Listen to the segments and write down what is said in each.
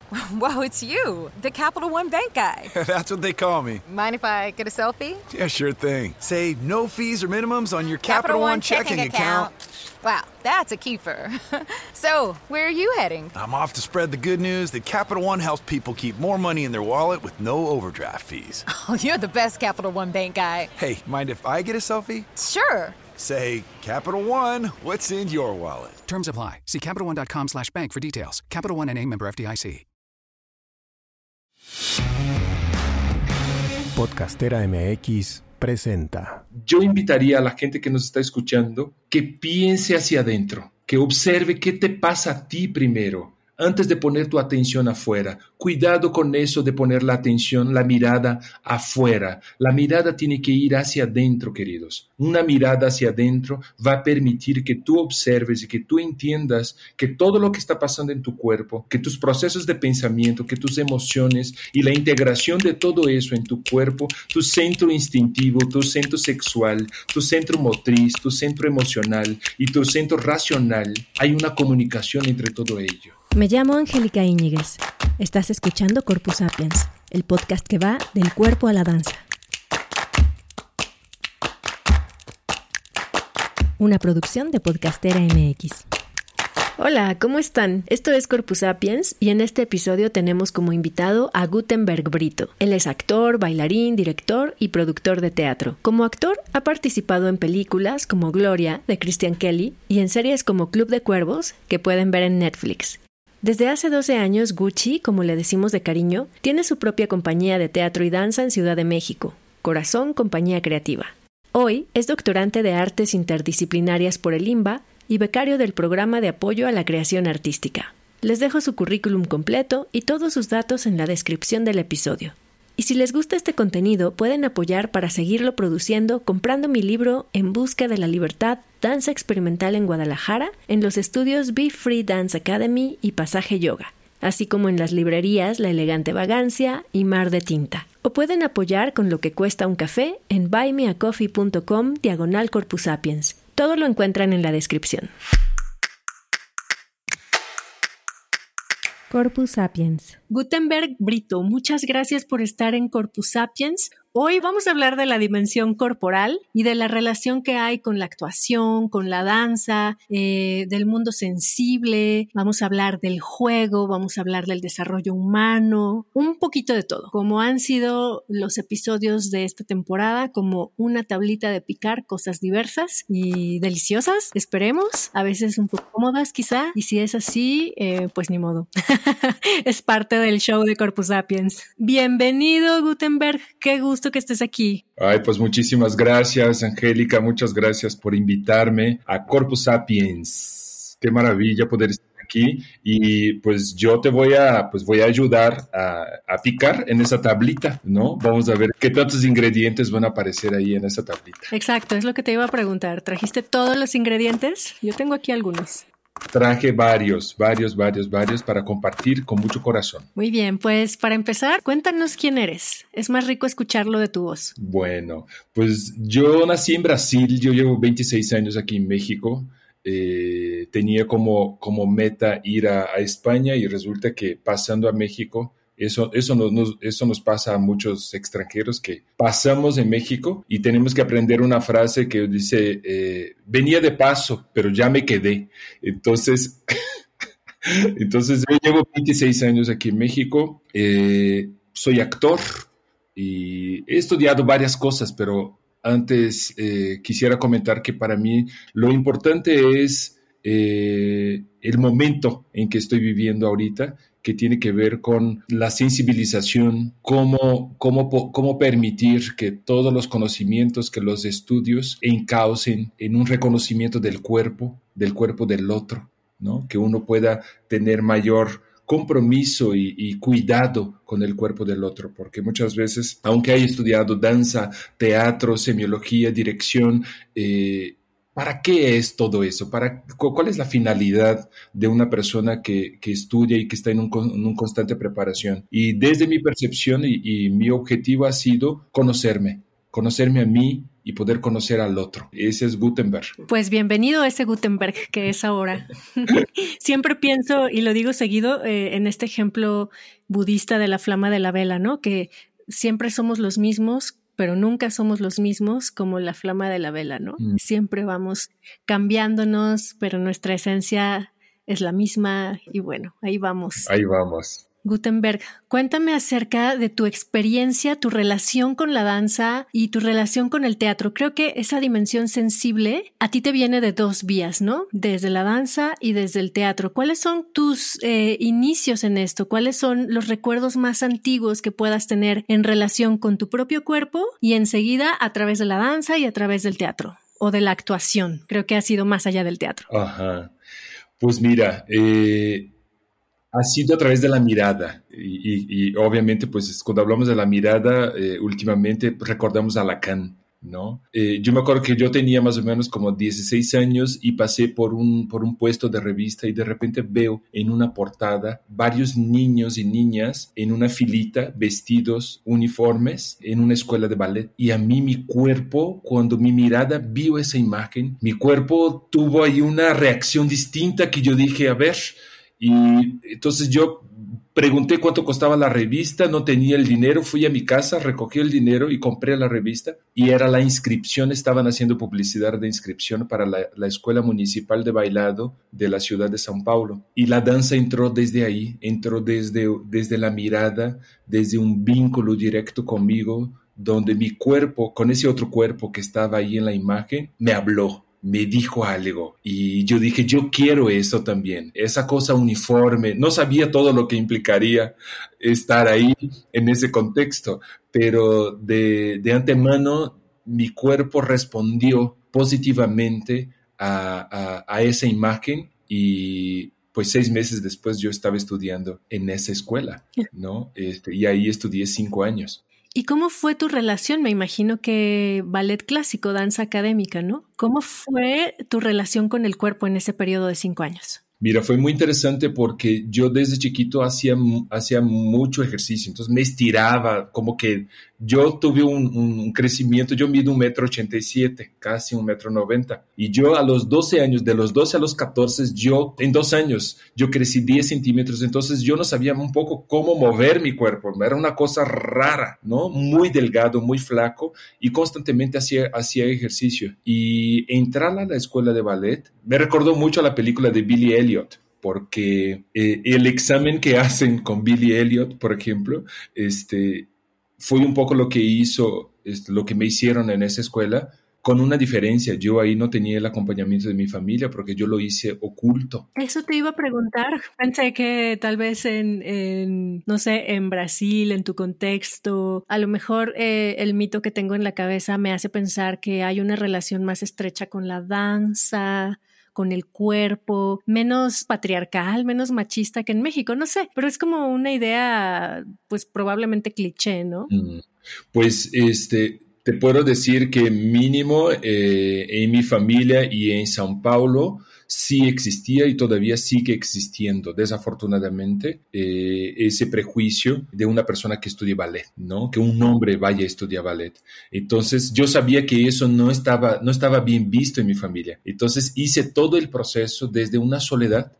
Whoa, it's you, the Capital One Bank guy. That's what they call me. Mind if I get a selfie? Yeah, sure thing. Say no fees or minimums on your Capital One checking account. Wow, that's a keeper. So, where are you heading? I'm off to spread the good news that Capital One helps people keep more money in their wallet with no overdraft fees. Oh, you're the best Capital One Bank guy. Hey, mind if I get a selfie? Sure. Say, Capital One, what's in your wallet? Terms apply. See CapitalOne.com/bank for details. Capital One N.A. member FDIC. Podcastera MX presenta. Yo invitaría a la gente que nos está escuchando que piense hacia adentro, que observe qué te pasa a ti primero, antes de poner tu atención afuera. Cuidado con eso de poner la atención, la mirada afuera. La mirada tiene que ir hacia adentro, queridos. Una mirada hacia adentro va a permitir que tú observes y que tú entiendas que todo lo que está pasando en tu cuerpo, que tus procesos de pensamiento, que tus emociones y la integración de todo eso en tu cuerpo, tu centro instintivo, tu centro sexual, tu centro motriz, tu centro emocional y tu centro racional, hay una comunicación entre todo ello. Me llamo Angélica Íñiguez. Estás escuchando Corpus Sapiens, el podcast que va del cuerpo a la danza. Una producción de Podcastera MX. Hola, ¿cómo están? Esto es Corpus Sapiens y en este episodio tenemos como invitado a Gutenberg Brito. Él es actor, bailarín, director y productor de teatro. Como actor ha participado en películas como Gloria, de Christian Kelly, y en series como Club de Cuervos, que pueden ver en Netflix. Desde hace 12 años, Gucci, como le decimos de cariño, tiene su propia compañía de teatro y danza en Ciudad de México, Corazón Compañía Creativa. Hoy es doctorante de Artes Interdisciplinarias por el IMBA y becario del Programa de Apoyo a la Creación Artística. Les dejo su currículum completo y todos sus datos en la descripción del episodio. Y si les gusta este contenido, pueden apoyar para seguirlo produciendo comprando mi libro En Busca de la Libertad, Danza Experimental en Guadalajara, en los estudios Be Free Dance Academy y Pasaje Yoga, así como en las librerías La Elegante Vagancia y Mar de Tinta. O pueden apoyar con lo que cuesta un café en buymeacoffee.com/Corpus Sapiens. Todo lo encuentran en la descripción. Corpus Sapiens. Gutenberg Brito, muchas gracias por estar en Corpus Sapiens. Hoy vamos a hablar de la dimensión corporal y de la relación que hay con la actuación, con la danza, del mundo sensible. Vamos a hablar del juego, vamos a hablar del desarrollo humano, un poquito de todo. Como han sido los episodios de esta temporada, como una tablita de picar cosas diversas y deliciosas, esperemos. A veces un poco cómodas quizá, y si es así, pues ni modo. Es parte del show de Corpus Sapiens. Bienvenido, Gutenberg. Qué gusto que estés aquí. Ay, pues muchísimas gracias, Angélica. Muchas gracias por invitarme a Corpus Sapiens. Qué maravilla poder estar aquí. Y pues yo te voy a ayudar a picar en esa tablita, ¿no? Vamos a ver qué tantos ingredientes van a aparecer ahí en esa tablita. Exacto, es lo que te iba a preguntar. ¿Trajiste todos los ingredientes? Yo tengo aquí algunos. Traje varios para compartir con mucho corazón. Muy bien, pues para empezar, cuéntanos quién eres. Es más rico escucharlo de tu voz. Bueno, pues yo nací en Brasil, yo llevo 26 años aquí en México. Tenía como meta ir a España y resulta que pasando a México, eso nos pasa a muchos extranjeros que pasamos en México y tenemos que aprender una frase que dice, venía de paso, pero ya me quedé. Entonces yo llevo 26 años aquí en México, soy actor y he estudiado varias cosas, pero antes quisiera comentar que para mí lo importante es el momento en que estoy viviendo ahorita, que tiene que ver con la sensibilización, cómo permitir que todos los conocimientos, que los estudios encaucen en un reconocimiento del cuerpo del otro, ¿no? Que uno pueda tener mayor compromiso y cuidado con el cuerpo del otro, porque muchas veces, aunque haya estudiado danza, teatro, semiología, dirección, ¿para qué es todo eso? ¿Cuál es la finalidad de una persona que estudia y que está en un constante preparación? Y desde mi percepción y mi objetivo ha sido conocerme, conocerme a mí y poder conocer al otro. Ese es Gutenberg. Pues bienvenido a ese Gutenberg que es ahora. Siempre pienso, y lo digo seguido, en este ejemplo budista de la flama de la vela, ¿no? Que siempre somos los mismos, pero nunca somos los mismos como la flama de la vela, ¿no? Siempre vamos cambiándonos, pero nuestra esencia es la misma y bueno, ahí vamos. Ahí vamos. Gutenberg, cuéntame acerca de tu experiencia, tu relación con la danza y tu relación con el teatro. Creo que esa dimensión sensible a ti te viene de dos vías, ¿no? Desde la danza y desde el teatro. ¿Cuáles son tus inicios en esto? ¿Cuáles son los recuerdos más antiguos que puedas tener en relación con tu propio cuerpo y enseguida a través de la danza y a través del teatro o de la actuación? Creo que ha sido más allá del teatro. Ajá. Pues mira, ha sido a través de la mirada y obviamente pues cuando hablamos de la mirada últimamente recordamos a Lacan, ¿no? Yo me acuerdo que yo tenía más o menos como 16 años y pasé por un puesto de revista y de repente veo en una portada varios niños y niñas en una filita vestidos uniformes en una escuela de ballet y a mí mi cuerpo, cuando mi mirada vio esa imagen, mi cuerpo tuvo ahí una reacción distinta que yo dije, a ver. Y entonces yo pregunté cuánto costaba la revista, no tenía el dinero, fui a mi casa, recogí el dinero y compré la revista y era la inscripción, estaban haciendo publicidad de inscripción para la Escuela Municipal de Bailado de la ciudad de São Paulo. Y la danza entró desde ahí, entró desde la mirada, desde un vínculo directo conmigo, donde mi cuerpo, con ese otro cuerpo que estaba ahí en la imagen, me habló. Me dijo algo y yo dije, yo quiero eso también, esa cosa uniforme. No sabía todo lo que implicaría estar ahí en ese contexto, pero de antemano mi cuerpo respondió positivamente a esa imagen y pues 6 meses después yo estaba estudiando en esa escuela, ¿no? Y ahí estudié 5 años. ¿Y cómo fue tu relación? Me imagino que ballet clásico, danza académica, ¿no? ¿Cómo fue tu relación con el cuerpo en ese periodo de 5 años? Mira, fue muy interesante porque yo desde chiquito hacía mucho ejercicio, entonces me estiraba, como que yo tuve un crecimiento, yo mido 1,87 m, casi 1,90 m, y yo a los 12 años, de los 12 a los 14, en 2 años, yo crecí 10 centímetros, entonces yo no sabía un poco cómo mover mi cuerpo, era una cosa rara, ¿no? Muy delgado, muy flaco, y constantemente hacía ejercicio. Y entrar a la escuela de ballet me recordó mucho a la película de Billy Elliot, porque el examen que hacen con Billy Elliot, por ejemplo, fue un poco lo que hizo, lo que me hicieron en esa escuela, con una diferencia. Yo ahí no tenía el acompañamiento de mi familia porque yo lo hice oculto. Eso te iba a preguntar. Pensé que tal vez no sé, en Brasil, en tu contexto, a lo mejor el mito que tengo en la cabeza me hace pensar que hay una relación más estrecha con la danza, con el cuerpo, menos patriarcal, menos machista que en México, no sé, pero es como una idea, pues probablemente cliché, ¿no? Pues te puedo decir que mínimo en mi familia y en São Paulo sí existía y todavía sigue existiendo, desafortunadamente, ese prejuicio de una persona que estudie ballet, ¿no? Que un hombre vaya a estudiar ballet. Entonces, yo sabía que eso no estaba bien visto en mi familia. Entonces, hice todo el proceso desde una soledad.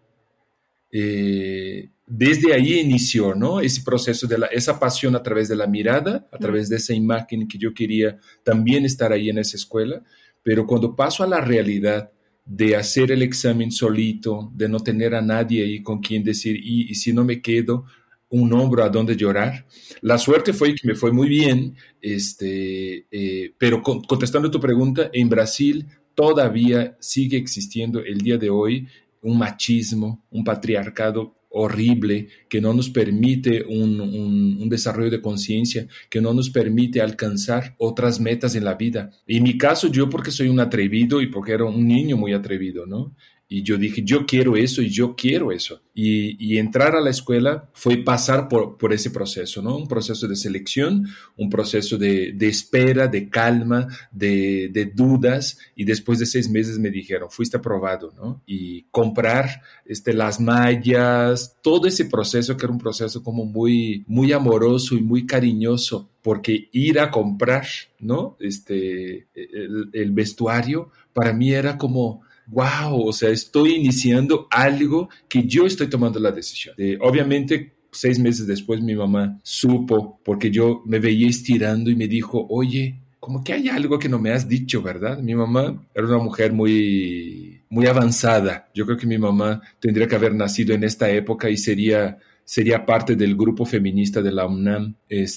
Desde ahí inició, ¿no? Ese proceso esa pasión a través de la mirada, a través de esa imagen que yo quería también estar ahí en esa escuela. Pero cuando paso a la realidad de hacer el examen solito, de no tener a nadie ahí con quien decir, y si no me quedo, un hombro a donde llorar. La suerte fue que me fue muy bien, pero contestando tu pregunta, en Brasil todavía sigue existiendo el día de hoy un machismo, un patriarcado horrible que no nos permite un desarrollo de conciencia, que no nos permite alcanzar otras metas en la vida. En mi caso, yo porque soy un atrevido y porque era un niño muy atrevido, ¿no? Y yo dije, yo quiero eso y yo quiero eso. Y entrar a la escuela fue pasar por ese proceso, ¿no? Un proceso de selección, un proceso de espera, de calma, de dudas. Y después de 6 meses me dijeron, fuiste aprobado, ¿no? Y comprar las mallas, todo ese proceso que era un proceso como muy, muy amoroso y muy cariñoso, porque ir a comprar, ¿no? El vestuario para mí era como... wow, o sea, estoy iniciando algo que yo estoy tomando la decisión. Obviamente, 6 meses después mi mamá supo, porque yo me veía estirando y me dijo, oye, como que hay algo que no me has dicho, ¿verdad? Mi mamá era una mujer muy, muy avanzada. Yo creo que mi mamá tendría que haber nacido en esta época y sería parte del grupo feminista de la UNAM.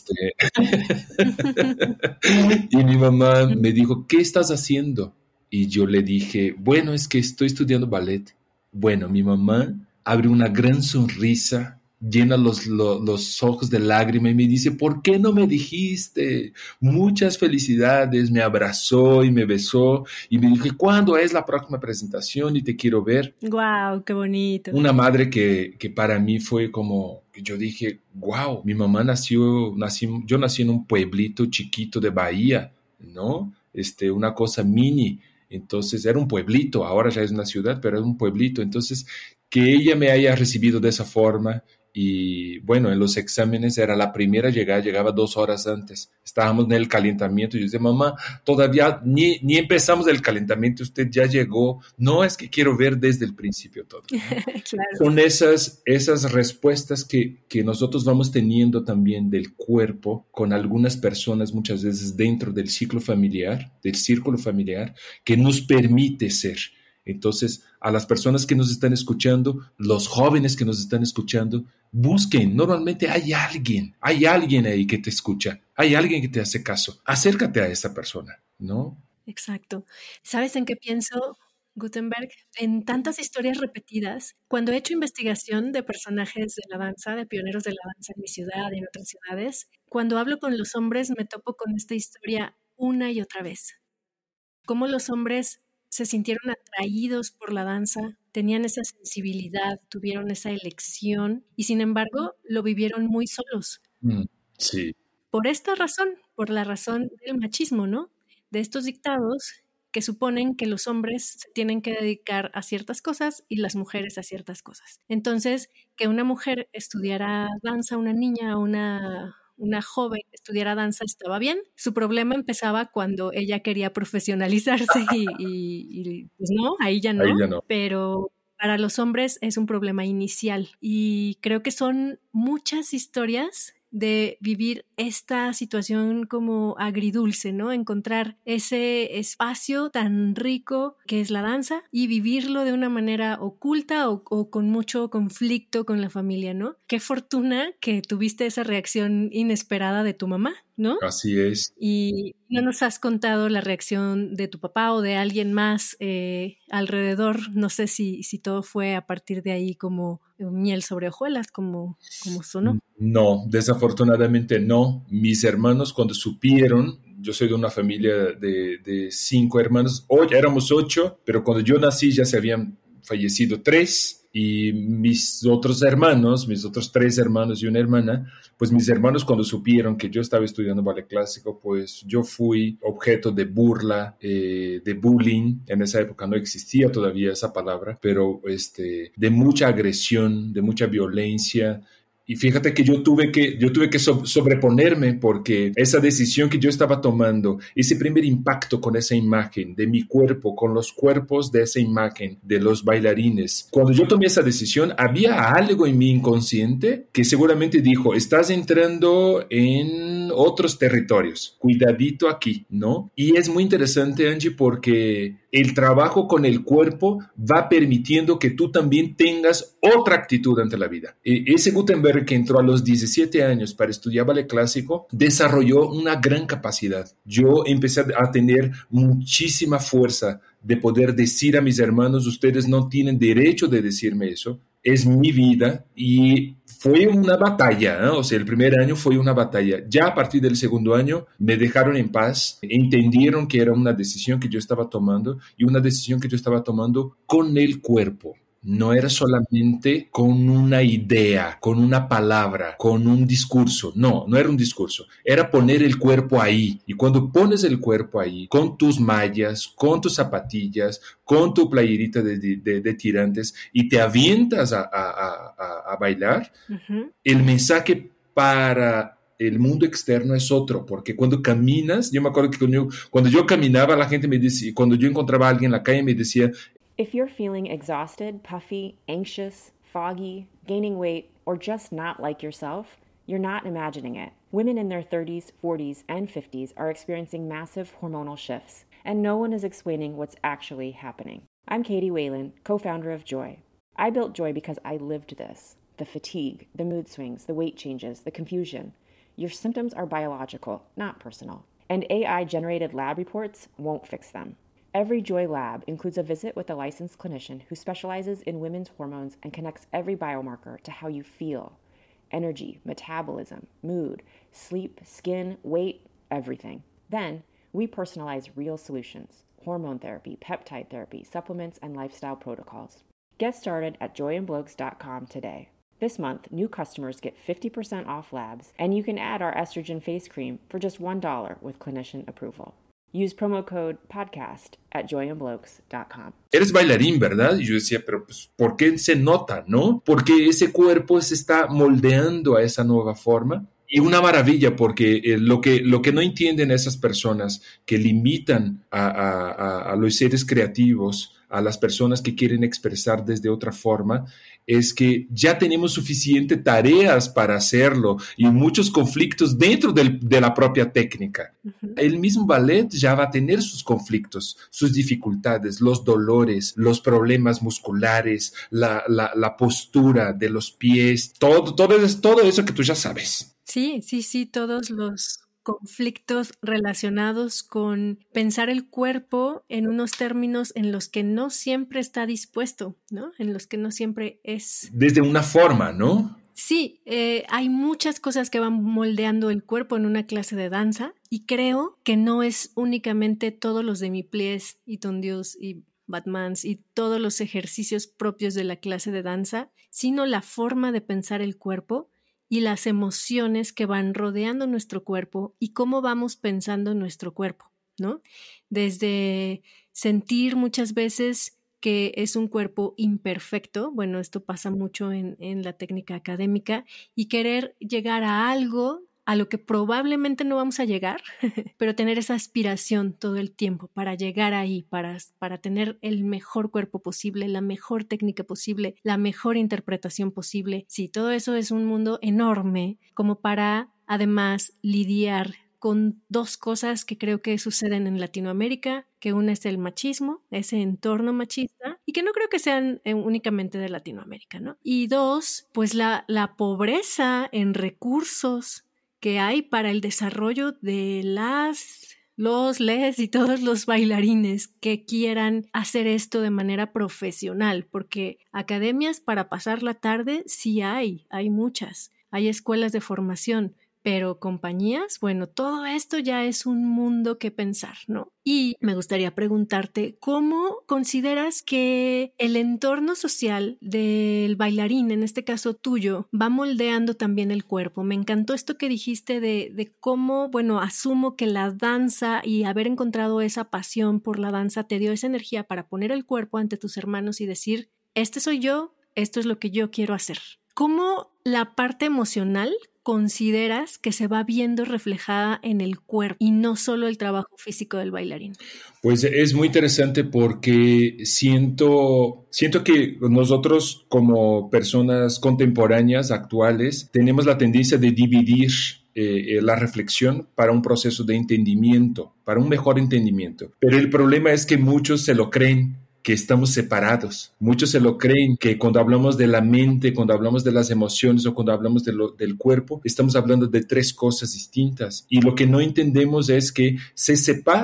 Y mi mamá me dijo, ¿qué estás haciendo? Y yo le dije, bueno, es que estoy estudiando ballet. Bueno, mi mamá abre una gran sonrisa, llena los ojos de lágrima y me dice, ¿por qué no me dijiste? Muchas felicidades, me abrazó y me besó y me dijo, ¿cuándo es la próxima presentación? Y te quiero ver. ¡Guau, qué bonito! Una madre que para mí fue como, yo dije, wow, mi mamá yo nací en un pueblito chiquito de Bahía, ¿no? Una cosa mini. Entonces era un pueblito, ahora ya es una ciudad, pero era un pueblito. Entonces, que ella me haya recibido de esa forma y bueno, en los exámenes era la primera llegaba 2 horas antes. Estábamos en el calentamiento y yo decía, mamá, todavía ni empezamos el calentamiento, usted ya llegó. No, es que quiero ver desde el principio todo, ¿no? Claro. Son esas respuestas que nosotros vamos teniendo también del cuerpo con algunas personas muchas veces dentro del círculo familiar, que nos permite ser. Entonces, a las personas que nos están escuchando, los jóvenes que nos están escuchando, busquen. Normalmente hay alguien ahí que te escucha, hay alguien que te hace caso. Acércate a esa persona, ¿no? Exacto. ¿Sabes en qué pienso, Gutenberg? En tantas historias repetidas, cuando he hecho investigación de personajes de la danza, de pioneros de la danza en mi ciudad y en otras ciudades, cuando hablo con los hombres me topo con esta historia una y otra vez. Cómo los hombres se sintieron atraídos por la danza, tenían esa sensibilidad, tuvieron esa elección y sin embargo lo vivieron muy solos. Sí. Por esta razón, por la razón del machismo, ¿no? De estos dictados que suponen que los hombres se tienen que dedicar a ciertas cosas y las mujeres a ciertas cosas. Entonces, que una mujer estudiara danza, una niña, una joven estudiara danza estaba bien. Su problema empezaba cuando ella quería profesionalizarse y pues no, ahí ya no. Pero para los hombres es un problema inicial y creo que son muchas historias de vivir esta situación como agridulce, ¿no? Encontrar ese espacio tan rico que es la danza y vivirlo de una manera oculta o con mucho conflicto con la familia, ¿no? Qué fortuna que tuviste esa reacción inesperada de tu mamá, ¿no? Así es. Y no nos has contado la reacción de tu papá o de alguien más alrededor. No sé si todo fue a partir de ahí como miel sobre hojuelas, como sonó. No, desafortunadamente no. Mis hermanos cuando supieron, yo soy de una familia de 5 hermanos, éramos 8, pero cuando yo nací ya se habían fallecido 3 y mis otros 3 hermanos y una hermana, pues mis hermanos cuando supieron que yo estaba estudiando ballet clásico, pues yo fui objeto de burla, de bullying. En esa época no existía todavía esa palabra, pero de mucha agresión, de mucha violencia. Y fíjate que yo tuve que sobreponerme porque esa decisión que yo estaba tomando, ese primer impacto con esa imagen de mi cuerpo, con los cuerpos de esa imagen de los bailarines, cuando yo tomé esa decisión, había algo en mi inconsciente que seguramente dijo, estás entrando en otros territorios, cuidadito aquí, ¿no? Y es muy interesante, Angie, porque el trabajo con el cuerpo va permitiendo que tú también tengas otra actitud ante la vida. Ese Gutenberg que entró a los 17 años para estudiar ballet clásico, desarrolló una gran capacidad. Yo empecé a tener muchísima fuerza de poder decir a mis hermanos, ustedes no tienen derecho de decirme eso. es mi vida y fue una batalla, ¿no? O sea, el primer año fue una batalla. Ya a partir del segundo año me dejaron en paz, entendieron que era una decisión que yo estaba tomando y una decisión que yo estaba tomando con el cuerpo. No era solamente con una idea, con una palabra, con un discurso. No era un discurso. Era poner el cuerpo ahí. Y cuando pones el cuerpo ahí, con tus mallas, con tus zapatillas, con tu playerita de tirantes y te avientas a bailar, el mensaje para el mundo externo es otro, porque cuando caminas, yo me acuerdo que cuando yo caminaba, la gente me decía, cuando yo encontraba a alguien en la calle, me decía, if you're feeling exhausted, puffy, anxious, foggy, gaining weight, or just not like yourself, you're not imagining it. Women in their 30s, 40s, and 50s are experiencing massive hormonal shifts, and no one is explaining what's actually happening. I'm Katie Whalen, co-founder of Joy. I built Joy because I lived this. The fatigue, the mood swings, the weight changes, the confusion. Your symptoms are biological, not personal. And AI-generated lab reports won't fix them. Every Joy lab includes a visit with a licensed clinician who specializes in women's hormones and connects every biomarker to how you feel. Energy, metabolism, mood, sleep, skin, weight, everything. Then, we personalize real solutions: hormone therapy, peptide therapy, supplements, and lifestyle protocols. Get started at joyandblokes.com today. This month, new customers get 50% off labs, and you can add our estrogen face cream for just $1 with clinician approval. Use promo code podcast at joyandblokes.com. Eres bailarín, ¿verdad? Y yo decía, pero pues, ¿por qué se nota, no? Porque ese cuerpo se está moldeando a esa nueva forma. Y una maravilla, porque lo que no entienden esas personas que limitan a los seres creativos, a las personas que quieren expresar desde otra forma, es que ya tenemos suficientes tareas para hacerlo y muchos conflictos dentro de la propia técnica. Uh-huh. El mismo ballet ya va a tener sus conflictos, sus dificultades, los dolores, los problemas musculares, la postura de los pies, todo eso que tú ya sabes. Sí, todos los conflictos relacionados con pensar el cuerpo en unos términos en los que no siempre está dispuesto, ¿no? En los que no siempre es. Desde una forma, ¿no? Sí, hay muchas cosas que van moldeando el cuerpo en una clase de danza y creo que no es únicamente todos los demi-pliés y tondios y batmans y todos los ejercicios propios de la clase de danza, sino la forma de pensar el cuerpo y las emociones que van rodeando nuestro cuerpo y cómo vamos pensando nuestro cuerpo, ¿no? Desde sentir muchas veces que es un cuerpo imperfecto, bueno, esto pasa mucho en la técnica académica, y querer llegar a algo a lo que probablemente no vamos a llegar, pero tener esa aspiración todo el tiempo para llegar ahí, para tener el mejor cuerpo posible, la mejor técnica posible, la mejor interpretación posible. Sí, todo eso es un mundo enorme como para además lidiar con dos cosas que creo que suceden en Latinoamérica, que una es el machismo, ese entorno machista, y que no creo que sean únicamente de Latinoamérica, ¿no? Y dos, pues la pobreza en recursos que hay para el desarrollo de les y todos los bailarines que quieran hacer esto de manera profesional, porque academias para pasar la tarde sí hay muchas, hay escuelas de formación, pero compañías, bueno, todo esto ya es un mundo que pensar, ¿no? Y me gustaría preguntarte, ¿cómo consideras que el entorno social del bailarín, en este caso tuyo, va moldeando también el cuerpo? Me encantó esto que dijiste de cómo, bueno, asumo que la danza y haber encontrado esa pasión por la danza te dio esa energía para poner el cuerpo ante tus hermanos y decir, este soy yo, esto es lo que yo quiero hacer. ¿Cómo la parte emocional consideras que se va viendo reflejada en el cuerpo y no solo el trabajo físico del bailarín? Pues es muy interesante porque siento que nosotros como personas contemporáneas, actuales, tenemos la tendencia de dividir la reflexión para un proceso de entendimiento, para un mejor entendimiento. Pero el problema es que muchos se lo creen, que estamos separados. Muchos se lo creen, que cuando hablamos de la mente, cuando hablamos de las emociones o cuando hablamos del cuerpo, estamos hablando de tres cosas distintas. Y lo que no entendemos es que se separa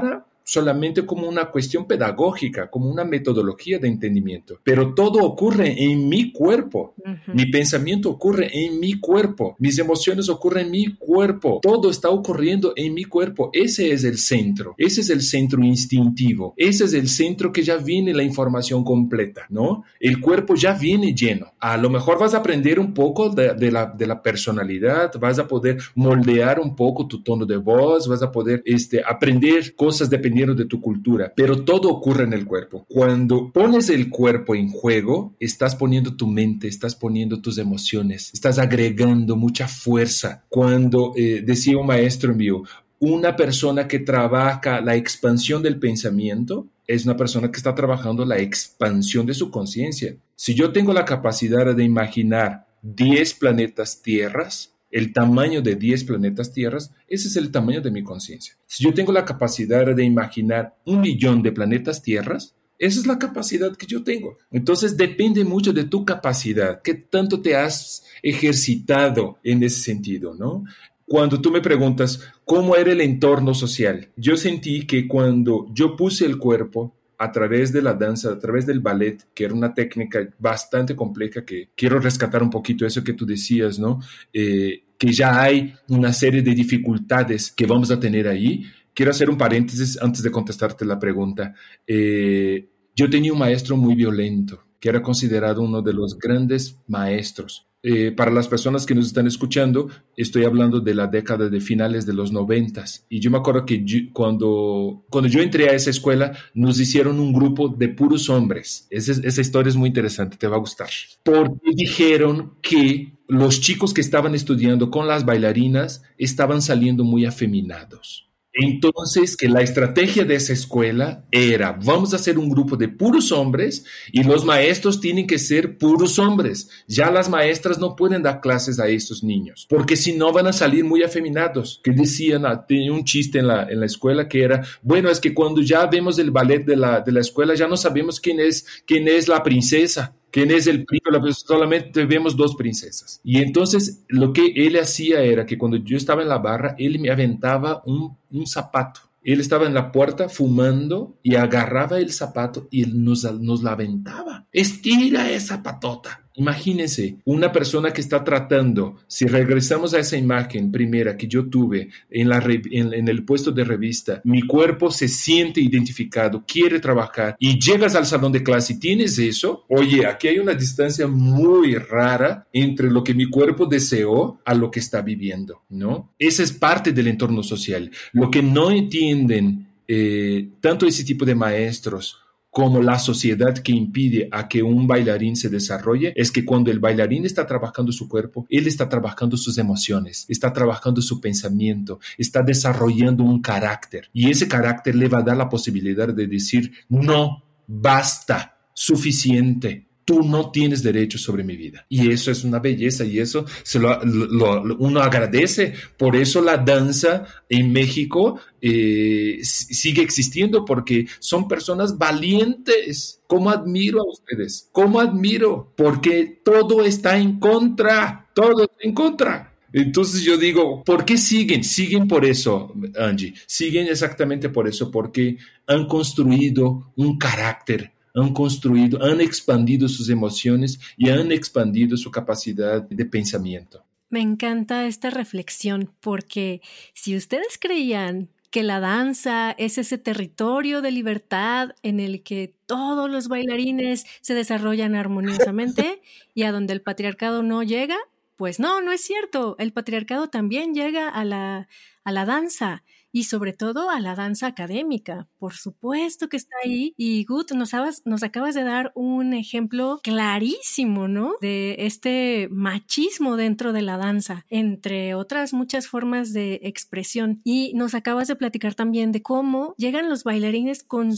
solamente como una cuestión pedagógica, como una metodología de entendimiento, pero todo ocurre en mi cuerpo. Mi pensamiento ocurre en mi cuerpo, mis emociones ocurren en mi cuerpo, todo está ocurriendo en mi cuerpo. Ese es el centro instintivo, ese es el centro que ya viene la información completa, ¿no? El cuerpo ya viene lleno. A lo mejor vas a aprender un poco de la personalidad, vas a poder moldear un poco tu tono de voz, vas a poder aprender cosas dependiendo de tu cultura, pero todo ocurre en el cuerpo. Cuando pones el cuerpo en juego, estás poniendo tu mente, estás poniendo tus emociones, estás agregando mucha fuerza. Cuando decía un maestro mío, una persona que trabaja la expansión del pensamiento es una persona que está trabajando la expansión de su conciencia. Si yo tengo la capacidad de imaginar 10 planetas tierras, el tamaño de 10 planetas tierras, ese es el tamaño de mi conciencia. Si yo tengo la capacidad de imaginar 1.000.000 de planetas tierras, esa es la capacidad que yo tengo. Entonces depende mucho de tu capacidad, qué tanto te has ejercitado en ese sentido, ¿no? Cuando tú me preguntas cómo era el entorno social, yo sentí que cuando yo puse el cuerpo a través de la danza, a través del ballet, que era una técnica bastante compleja, que quiero rescatar un poquito eso que tú decías, ¿no? Que ya hay una serie de dificultades que vamos a tener ahí. Quiero hacer un paréntesis antes de contestarte la pregunta. Yo tenía un maestro muy violento, que era considerado uno de los grandes maestros. Para las personas que nos están escuchando, estoy hablando de la década de finales de los 90s. Y yo me acuerdo que cuando yo entré a esa escuela, nos hicieron un grupo de puros hombres. Esa historia es muy interesante, te va a gustar. Porque dijeron que los chicos que estaban estudiando con las bailarinas estaban saliendo muy afeminados. Entonces, que la estrategia de esa escuela era, vamos a hacer un grupo de puros hombres y los maestros tienen que ser puros hombres. Ya las maestras no pueden dar clases a estos niños, porque si no van a salir muy afeminados. Que decían, tenía un chiste en la escuela que era, bueno, es que cuando ya vemos el ballet de la escuela, ya no sabemos quién es la princesa. ¿Quién es el príncipe? Solamente vemos 2 princesas. Y entonces lo que él hacía era que cuando yo estaba en la barra, él me aventaba un zapato. Él estaba en la puerta fumando y agarraba el zapato y él nos la aventaba. Estira esa patota. Imagínense, una persona que está tratando, si regresamos a esa imagen primera que yo tuve en el puesto de revista, mi cuerpo se siente identificado, quiere trabajar y llegas al salón de clase y tienes eso, oye, aquí hay una distancia muy rara entre lo que mi cuerpo deseó a lo que está viviendo, ¿no? Esa es parte del entorno social. Lo que no entienden tanto ese tipo de maestros como la sociedad que impide a que un bailarín se desarrolle, es que cuando el bailarín está trabajando su cuerpo, él está trabajando sus emociones, está trabajando su pensamiento, está desarrollando un carácter. Y ese carácter le va a dar la posibilidad de decir, no, basta, suficiente. Tú no tienes derecho sobre mi vida. Y eso es una belleza y eso uno agradece. Por eso la danza en México sigue existiendo, porque son personas valientes. ¿Cómo admiro a ustedes? ¿Cómo admiro? Porque todo está en contra. Todo está en contra. Entonces yo digo, ¿por qué siguen? Siguen por eso, Angie. Siguen exactamente por eso, porque han construido un carácter. Han expandido sus emociones y han expandido su capacidad de pensamiento. Me encanta esta reflexión, porque si ustedes creían que la danza es ese territorio de libertad en el que todos los bailarines se desarrollan armoniosamente y a donde el patriarcado no llega, pues no es cierto. El patriarcado también llega a la danza. Y sobre todo a la danza académica, por supuesto que está ahí. Y Gut, nos acabas de dar un ejemplo clarísimo, ¿no? De este machismo dentro de la danza, entre otras muchas formas de expresión. Y nos acabas de platicar también de cómo llegan los bailarines con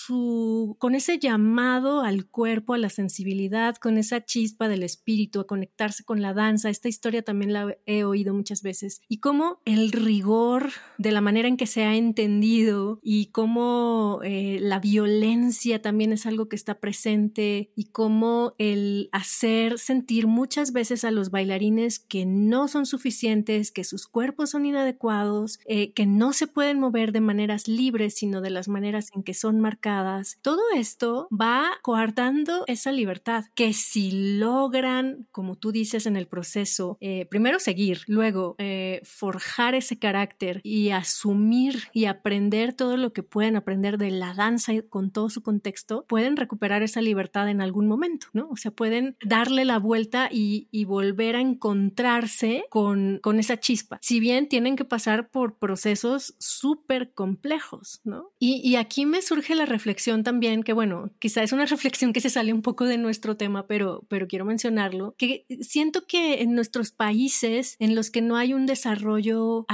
ese llamado al cuerpo, a la sensibilidad, con esa chispa del espíritu, a conectarse con la danza. Esta historia también la he oído muchas veces. Y cómo el rigor de la manera manera en que se ha entendido y cómo la violencia también es algo que está presente y cómo el hacer sentir muchas veces a los bailarines que no son suficientes, que sus cuerpos son inadecuados, que no se pueden mover de maneras libres, sino de las maneras en que son marcadas. Todo esto va coartando esa libertad que si logran, como tú dices en el proceso, primero seguir, luego forjar ese carácter y asumir y aprender todo lo que pueden aprender de la danza con todo su contexto, pueden recuperar esa libertad en algún momento, ¿no? O sea, pueden darle la vuelta y volver a encontrarse con esa chispa. Si bien tienen que pasar por procesos súper complejos, ¿no? Y aquí me surge la reflexión también, que bueno, quizá es una reflexión que se sale un poco de nuestro tema, pero quiero mencionarlo, que siento que en nuestros países en los que no hay un desarrollo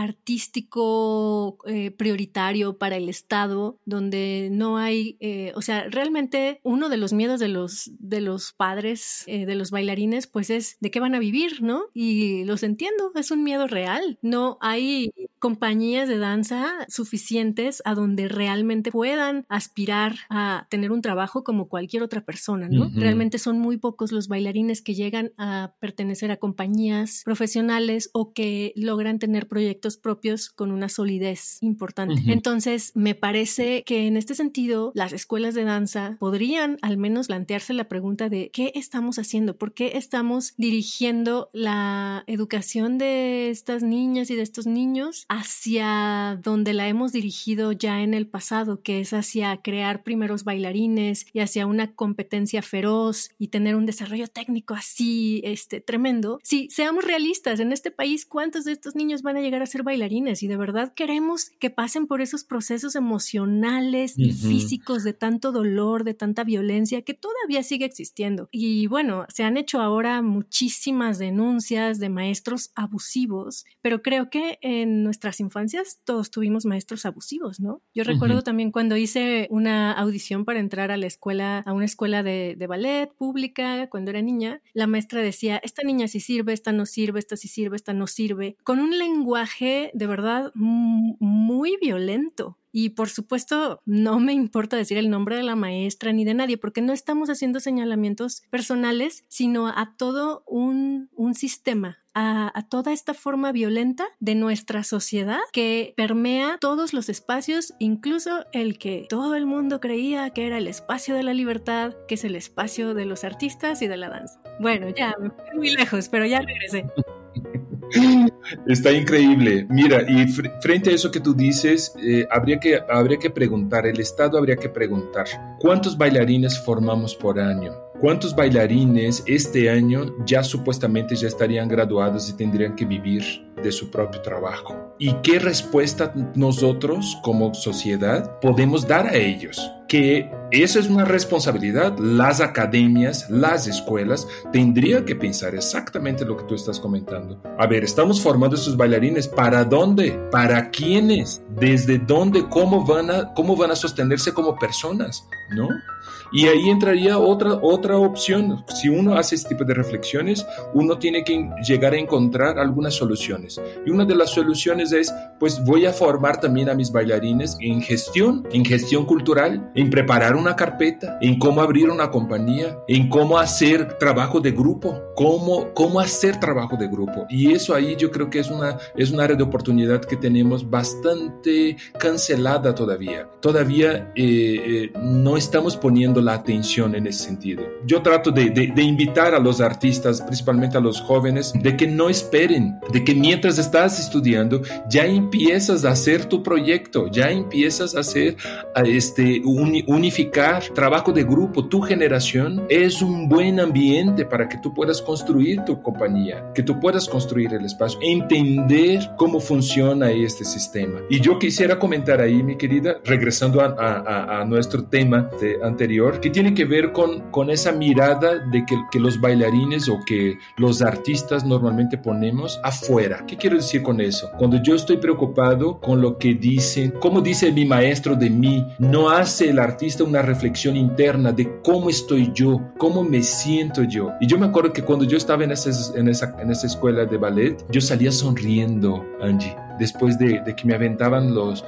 artístico prioritario para el Estado, donde no hay, o sea, realmente uno de los miedos de los padres, de los bailarines, pues es de qué van a vivir, ¿no? Y los entiendo, es un miedo real. No hay compañías de danza suficientes a donde realmente puedan aspirar a tener un trabajo como cualquier otra persona, ¿no? Uh-huh. Realmente son muy pocos los bailarines que llegan a pertenecer a compañías profesionales o que logran tener proyectos propios con una solidez importante. Uh-huh. Entonces, me parece que en este sentido, las escuelas de danza podrían al menos plantearse la pregunta de ¿qué estamos haciendo? ¿Por qué estamos dirigiendo la educación de estas niñas y de estos niños hacia donde la hemos dirigido ya en el pasado, que es hacia crear primeros bailarines y hacia una competencia feroz y tener un desarrollo técnico así tremendo? Sí, seamos realistas, en este país, ¿cuántos de estos niños van a llegar a ser bailarines? Y de verdad queremos que pasen por esos procesos emocionales y físicos de tanto dolor, de tanta violencia que todavía sigue existiendo. Y bueno, se han hecho ahora muchísimas denuncias de maestros abusivos, pero creo que en nuestras infancias todos tuvimos maestros abusivos, ¿no? Yo recuerdo también cuando hice una audición para entrar a la escuela, a una escuela de ballet pública cuando era niña, la maestra decía, esta niña sí sirve, esta no sirve, esta sí sirve, esta no sirve, con un lenguaje de verdad muy violento. Y por supuesto no me importa decir el nombre de la maestra ni de nadie, porque no estamos haciendo señalamientos personales, sino a todo un sistema, a toda esta forma violenta de nuestra sociedad que permea todos los espacios, incluso el que todo el mundo creía que era el espacio de la libertad, que es el espacio de los artistas y de la danza. Bueno, ya me fui muy lejos, pero ya regresé. Está increíble. Mira, y frente a eso que tú dices, habría que preguntar, el Estado habría que preguntar, ¿cuántos bailarines formamos por año? ¿Cuántos bailarines este año ya supuestamente ya estarían graduados y tendrían que vivir de su propio trabajo? ¿Y qué respuesta nosotros como sociedad podemos dar a ellos? Que esa es una responsabilidad. Las academias, las escuelas tendrían que pensar exactamente lo que tú estás comentando. A ver, estamos formando estos bailarines, ¿para dónde? ¿Para quiénes? ¿Desde dónde? ¿Cómo van a sostenerse como personas? ¿No? Y ahí entraría otra opción. Si uno hace este tipo de reflexiones, uno tiene que llegar a encontrar algunas soluciones. Y una de las soluciones es, pues voy a formar también a mis bailarines en gestión cultural, en preparar una carpeta, en cómo abrir una compañía, en cómo hacer trabajo de grupo, cómo hacer trabajo de grupo. Y eso ahí yo creo que es un área de oportunidad que tenemos bastante cancelada todavía. Todavía no estamos poniendo la atención en ese sentido. Yo trato de invitar a los artistas, principalmente a los jóvenes, de que no esperen, de que mientras estás estudiando ya empiezas a hacer tu proyecto, ya empiezas a hacer unificar trabajo de grupo. Tu generación es un buen ambiente para que tú puedas construir tu compañía, que tú puedas construir el espacio, entender cómo funciona este sistema. Y yo quisiera comentar ahí, mi querida, regresando a nuestro tema anterior, que tiene que ver con esa mirada de que los bailarines o que los artistas normalmente ponemos afuera. ¿Qué quiero decir con eso? Cuando yo estoy preocupado con lo que dicen, como dice mi maestro de mí, no hace el artista una reflexión interna de cómo estoy yo, cómo me siento yo. Y yo me acuerdo que cuando yo estaba en esa escuela de ballet, yo salía sonriendo, Angie. después de que me aventaban los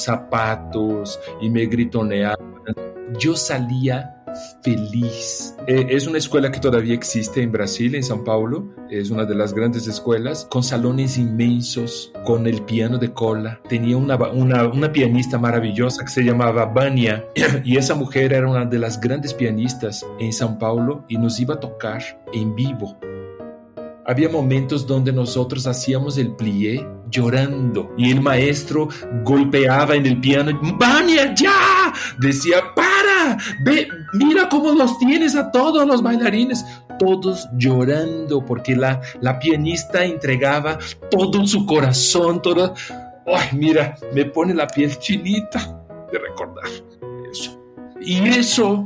zapatos y me gritoneaban, yo salía feliz. Es una escuela que todavía existe en Brasil, en São Paulo. Es una de las grandes escuelas, con salones inmensos, con el piano de cola. Tenía una pianista maravillosa que se llamaba Vania, y esa mujer era una de las grandes pianistas en São Paulo y nos iba a tocar en vivo. Había momentos donde nosotros hacíamos el plié llorando y el maestro golpeaba en el piano. ¡Vania, ya! Decía, ¡para! Ve, mira cómo los tienes a todos los bailarines. Todos llorando porque la pianista entregaba todo su corazón, todo. ¡Ay, mira! Me pone la piel chinita de recordar eso. Y eso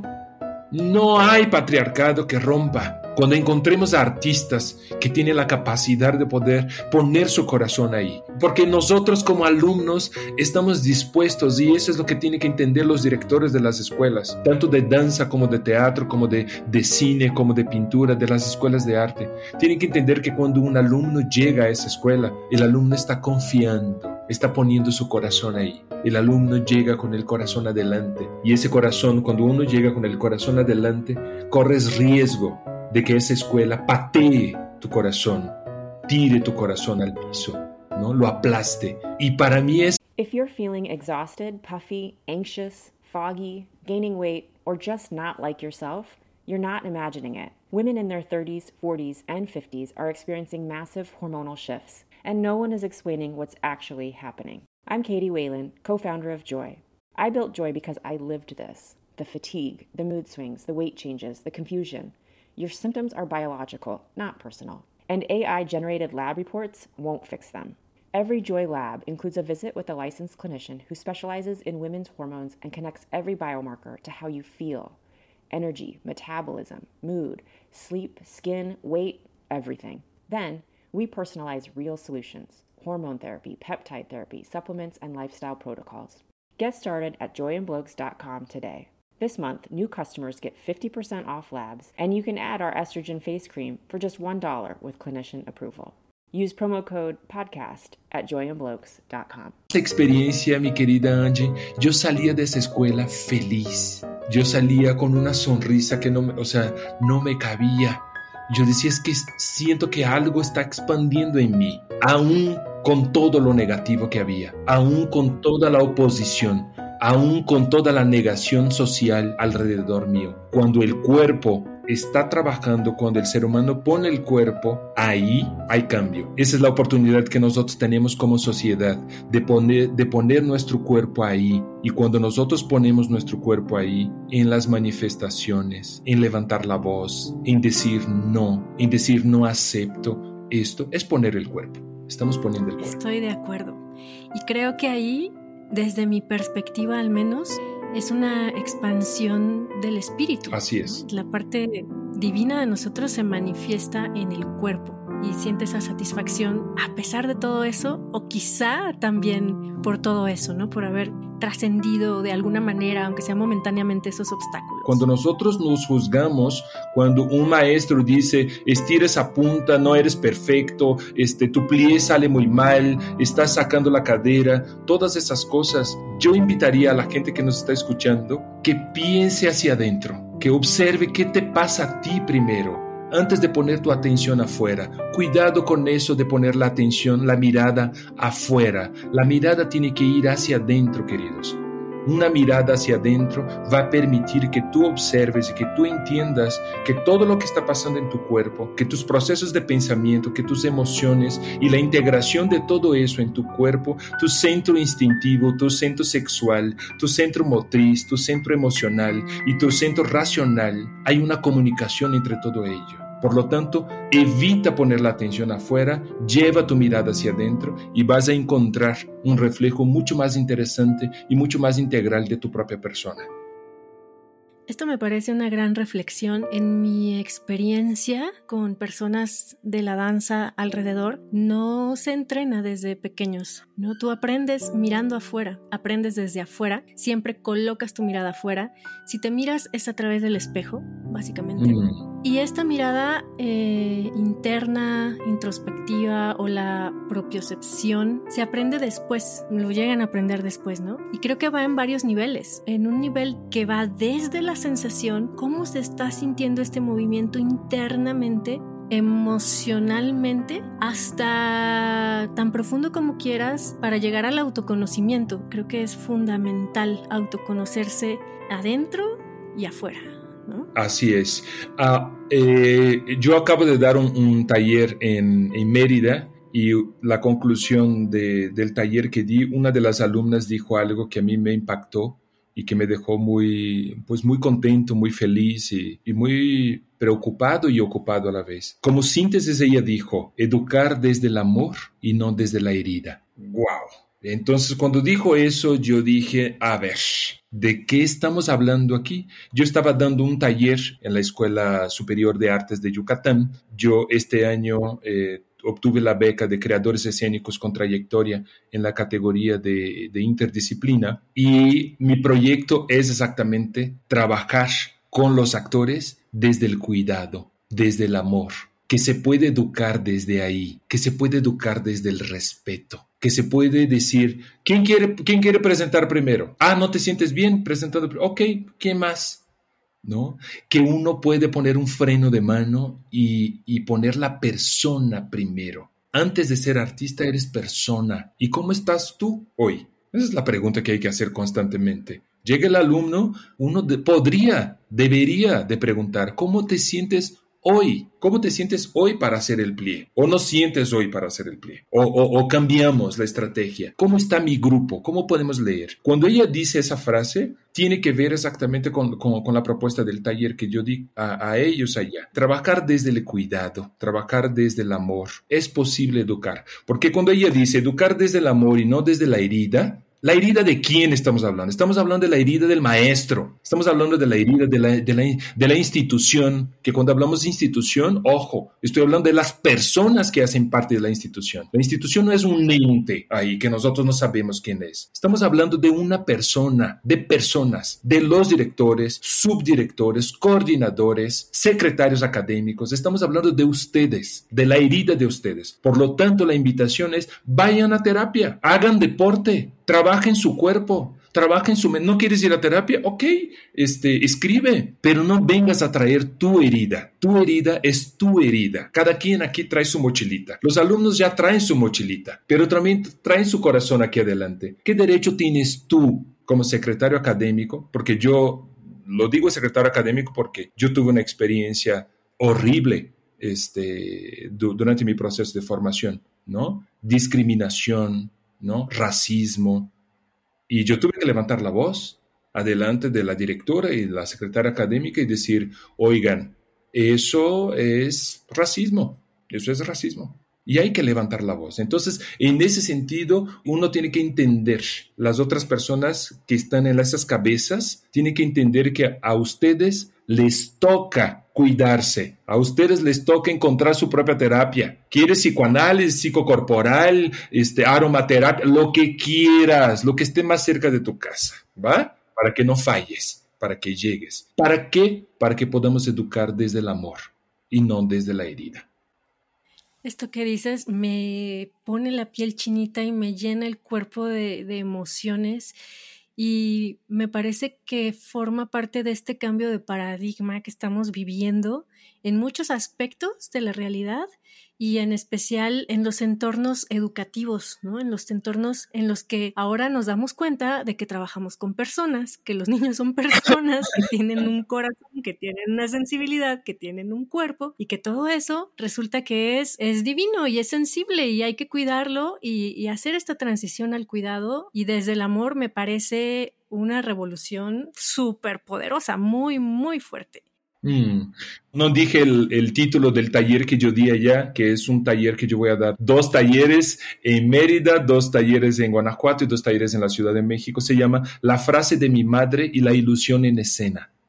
no hay patriarcado que rompa. Cuando encontremos a artistas que tienen la capacidad de poder poner su corazón ahí. Porque nosotros como alumnos estamos dispuestos, y eso es lo que tienen que entender los directores de las escuelas, tanto de danza como de teatro, como de cine, como de pintura, de las escuelas de arte. Tienen que entender que cuando un alumno llega a esa escuela, el alumno está confiando, está poniendo su corazón ahí. El alumno llega con el corazón adelante. Y ese corazón, cuando uno llega con el corazón adelante, corres riesgo de que esa escuela patee tu corazón, tire tu corazón al piso, ¿no? Lo aplaste. Y para mí es... If you're feeling exhausted, puffy, anxious, foggy, gaining weight, or just not like yourself, you're not imagining it. Women in their 30s, 40s, and 50s are experiencing massive hormonal shifts, and no one is explaining what's actually happening. I'm Katie Whalen, co-founder of Joy. I built Joy because I lived this. The fatigue, the mood swings, the weight changes, the confusion. Your symptoms are biological, not personal. And AI-generated lab reports won't fix them. Every Joy lab includes a visit with a licensed clinician who specializes in women's hormones and connects every biomarker to how you feel. Energy, metabolism, mood, sleep, skin, weight, everything. Then, we personalize real solutions: hormone therapy, peptide therapy, supplements, and lifestyle protocols. Get started at joyandblokes.com today. This month, new customers get 50% off labs, and you can add our estrogen face cream for just $1 with clinician approval. Use promo code podcast at joyandblokes.com. Esta experiencia, mi querida Angie, yo salía de esa escuela feliz. Yo salía con una sonrisa que no me cabía. Yo decía, es que siento que algo está expandiendo en mí, aún con todo lo negativo que había, aún con toda la oposición, aún con toda la negación social alrededor mío. Cuando el cuerpo está trabajando, cuando el ser humano pone el cuerpo, ahí hay cambio. Esa es la oportunidad que nosotros tenemos como sociedad, de poner nuestro cuerpo ahí. Y cuando nosotros ponemos nuestro cuerpo ahí, en las manifestaciones, en levantar la voz, en decir no acepto esto, es poner el cuerpo. Estamos poniendo el cuerpo. Estoy de acuerdo. Y creo que ahí, desde mi perspectiva al menos, es una expansión del espíritu. Así es. La parte divina de nosotros se manifiesta en el cuerpo y siente esa satisfacción a pesar de todo eso, o quizá también por todo eso, ¿no? Por haber trascendido de alguna manera, aunque sea momentáneamente, esos obstáculos. Cuando nosotros nos juzgamos, cuando un maestro dice, estira esa punta, no eres perfecto, tu plié sale muy mal, estás sacando la cadera, todas esas cosas, yo invitaría a la gente que nos está escuchando que piense hacia adentro, que observe qué te pasa a ti primero, antes de poner tu atención afuera. Cuidado con eso de poner la atención, la mirada afuera. La mirada tiene que ir hacia adentro, queridos. Una mirada hacia adentro va a permitir que tú observes y que tú entiendas que todo lo que está pasando en tu cuerpo, que tus procesos de pensamiento, que tus emociones y la integración de todo eso en tu cuerpo, tu centro instintivo, tu centro sexual, tu centro motriz, tu centro emocional y tu centro racional, hay una comunicación entre todo ello. Por lo tanto, evita poner la atención afuera, lleva tu mirada hacia adentro y vas a encontrar un reflejo mucho más interesante y mucho más integral de tu propia persona. Esto me parece una gran reflexión. En mi experiencia con personas de la danza alrededor, no se entrena desde pequeños, ¿no? Tú aprendes mirando afuera, aprendes desde afuera, siempre colocas tu mirada afuera. Si te miras es a través del espejo, básicamente. Y esta mirada interna, introspectiva o la propiocepción se aprende después, lo llegan a aprender después, ¿no? Y creo que va en varios niveles. En un nivel que va desde la sensación, cómo se está sintiendo este movimiento internamente, emocionalmente, hasta tan profundo como quieras, para llegar al autoconocimiento. Creo que es fundamental autoconocerse adentro y afuera, ¿no? Así es. Yo acabo de dar un taller en Mérida, y la conclusión del taller que di, una de las alumnas dijo algo que a mí me impactó y que me dejó muy contento, muy feliz y muy preocupado y ocupado a la vez. Como síntesis, ella dijo: educar desde el amor y no desde la herida. ¡Wow! Entonces, cuando dijo eso, yo dije, a ver, ¿de qué estamos hablando aquí? Yo estaba dando un taller en la Escuela Superior de Artes de Yucatán. Yo este año obtuve la beca de creadores escénicos con trayectoria en la categoría de interdisciplina, y mi proyecto es exactamente trabajar con los actores desde el cuidado, desde el amor, que se puede educar desde ahí, que se puede educar desde el respeto, que se puede decir, ¿quién quiere presentar primero? ¿No te sientes bien presentando? Ok, ¿quién más? ¿No? Que uno puede poner un freno de mano y poner la persona primero. Antes de ser artista eres persona. ¿Y cómo estás tú hoy? Esa es la pregunta que hay que hacer constantemente. Llega el alumno, uno debería de preguntar, ¿cómo te sientes hoy? ¿Cómo te sientes hoy para hacer el plié? ¿O no sientes hoy para hacer el plié? ¿O cambiamos la estrategia? ¿Cómo está mi grupo? ¿Cómo podemos leer? Cuando ella dice esa frase, tiene que ver exactamente con la propuesta del taller que yo di a ellos allá. Trabajar desde el cuidado, trabajar desde el amor. Es posible educar. Porque cuando ella dice educar desde el amor y no desde la herida, ¿la herida de quién estamos hablando? Estamos hablando de la herida del maestro. Estamos hablando de la herida de la institución, que cuando hablamos de institución, ojo, estoy hablando de las personas que hacen parte de la institución. La institución no es un ente ahí que nosotros no sabemos quién es. Estamos hablando de una persona, de personas, de los directores, subdirectores, coordinadores, secretarios académicos. Estamos hablando de ustedes, de la herida de ustedes. Por lo tanto, la invitación es: vayan a terapia, hagan deporte, trabajen su cuerpo, trabajen su mente. ¿No quieres ir a terapia? Ok, escribe, pero no vengas a traer tu herida. Tu herida es tu herida. Cada quien aquí trae su mochilita. Los alumnos ya traen su mochilita, pero también traen su corazón aquí adelante. ¿Qué derecho tienes tú como secretario académico? Porque yo lo digo secretario académico porque yo tuve una experiencia horrible durante mi proceso de formación, ¿no? Discriminación, ¿no? Racismo. Y yo tuve que levantar la voz adelante de la directora y la secretaria académica y decir: oigan, eso es racismo, y hay que levantar la voz. Entonces, en ese sentido, uno tiene que entender, las otras personas que están en esas cabezas, tienen que entender que a ustedes les toca cuidarse, a ustedes les toca encontrar su propia terapia. ¿Quieres psicoanálisis, psicocorporal, aromaterapia, lo que quieras, lo que esté más cerca de tu casa, ¿va? Para que no falles, para que llegues. ¿Para qué? Para que podamos educar desde el amor y no desde la herida. Esto que dices me pone la piel chinita y me llena el cuerpo de emociones, y me parece que forma parte de este cambio de paradigma que estamos viviendo en muchos aspectos de la realidad, y en especial en los entornos educativos, ¿no? En los entornos en los que ahora nos damos cuenta de que trabajamos con personas, que los niños son personas que tienen un corazón, que tienen una sensibilidad, que tienen un cuerpo, y que todo eso resulta que es divino y es sensible y hay que cuidarlo y hacer esta transición al cuidado y desde el amor me parece una revolución súper poderosa, muy, muy fuerte. No dije el título del taller que yo di allá, que es un taller que yo voy a dar 2 talleres en Mérida, 2 talleres en Guanajuato y 2 talleres en la Ciudad de México. Se llama La frase de mi madre y la ilusión en escena.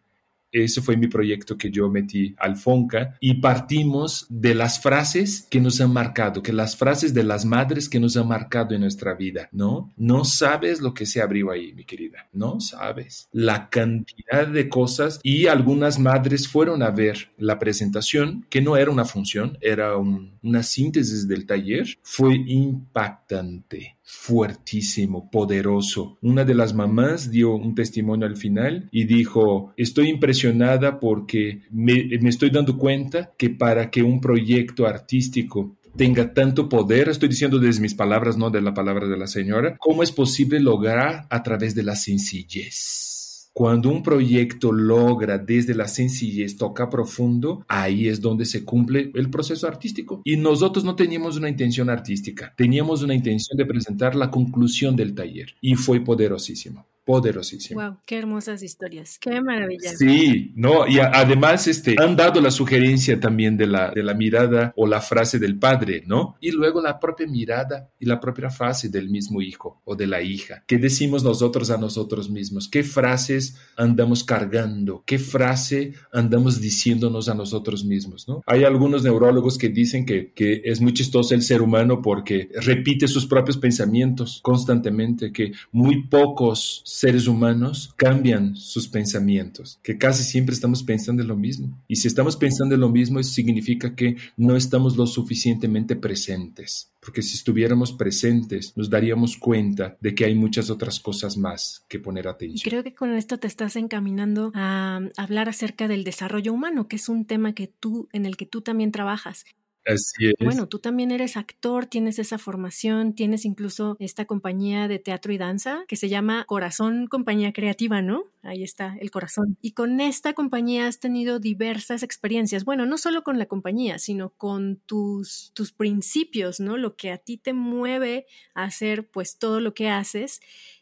Ese fue mi proyecto que yo metí al Fonca y partimos de las frases que nos han marcado, que las frases de las madres que nos han marcado en nuestra vida, ¿no? No sabes lo que se abrió ahí, mi querida, no sabes la cantidad de cosas, y algunas madres fueron a ver la presentación, que no era una función, era una síntesis del taller. Fue impactante, fuertísimo, poderoso. Una de las mamás dio un testimonio al final y dijo: estoy impresionada porque me estoy dando cuenta que para que un proyecto artístico tenga tanto poder, estoy diciendo desde mis palabras, no de la palabra de la señora, ¿cómo es posible lograr a través de la sencillez? Cuando un proyecto logra desde la sencillez, toca profundo, ahí es donde se cumple el proceso artístico. Y nosotros no teníamos una intención artística, teníamos una intención de presentar la conclusión del taller y fue poderosísimo. Poderosísimo. Wow, qué hermosas historias, qué maravilla. Sí, no, y además han dado la sugerencia también de la mirada o la frase del padre, ¿no? Y luego la propia mirada y la propia frase del mismo hijo o de la hija. ¿Qué decimos nosotros a nosotros mismos? ¿Qué frases andamos cargando? ¿Qué frase andamos diciéndonos a nosotros mismos, ¿no? Hay algunos neurólogos que dicen que es muy chistoso el ser humano porque repite sus propios pensamientos constantemente, que muy pocos seres humanos cambian sus pensamientos, que casi siempre estamos pensando en lo mismo. Y si estamos pensando en lo mismo, eso significa que no estamos lo suficientemente presentes. Porque si estuviéramos presentes, nos daríamos cuenta de que hay muchas otras cosas más que poner atención. Y creo que con esto te estás encaminando a hablar acerca del desarrollo humano, que es un tema en el que tú también trabajas. Así es. Bueno, tú también eres actor, tienes esa formación, tienes incluso esta compañía de teatro y danza que se llama Corazón Compañía Creativa, ¿no? Ahí está el corazón. Y con esta compañía has tenido diversas experiencias. Bueno, no solo con la compañía, sino con tus principios, ¿no? Lo que a ti te mueve a hacer pues todo lo que haces.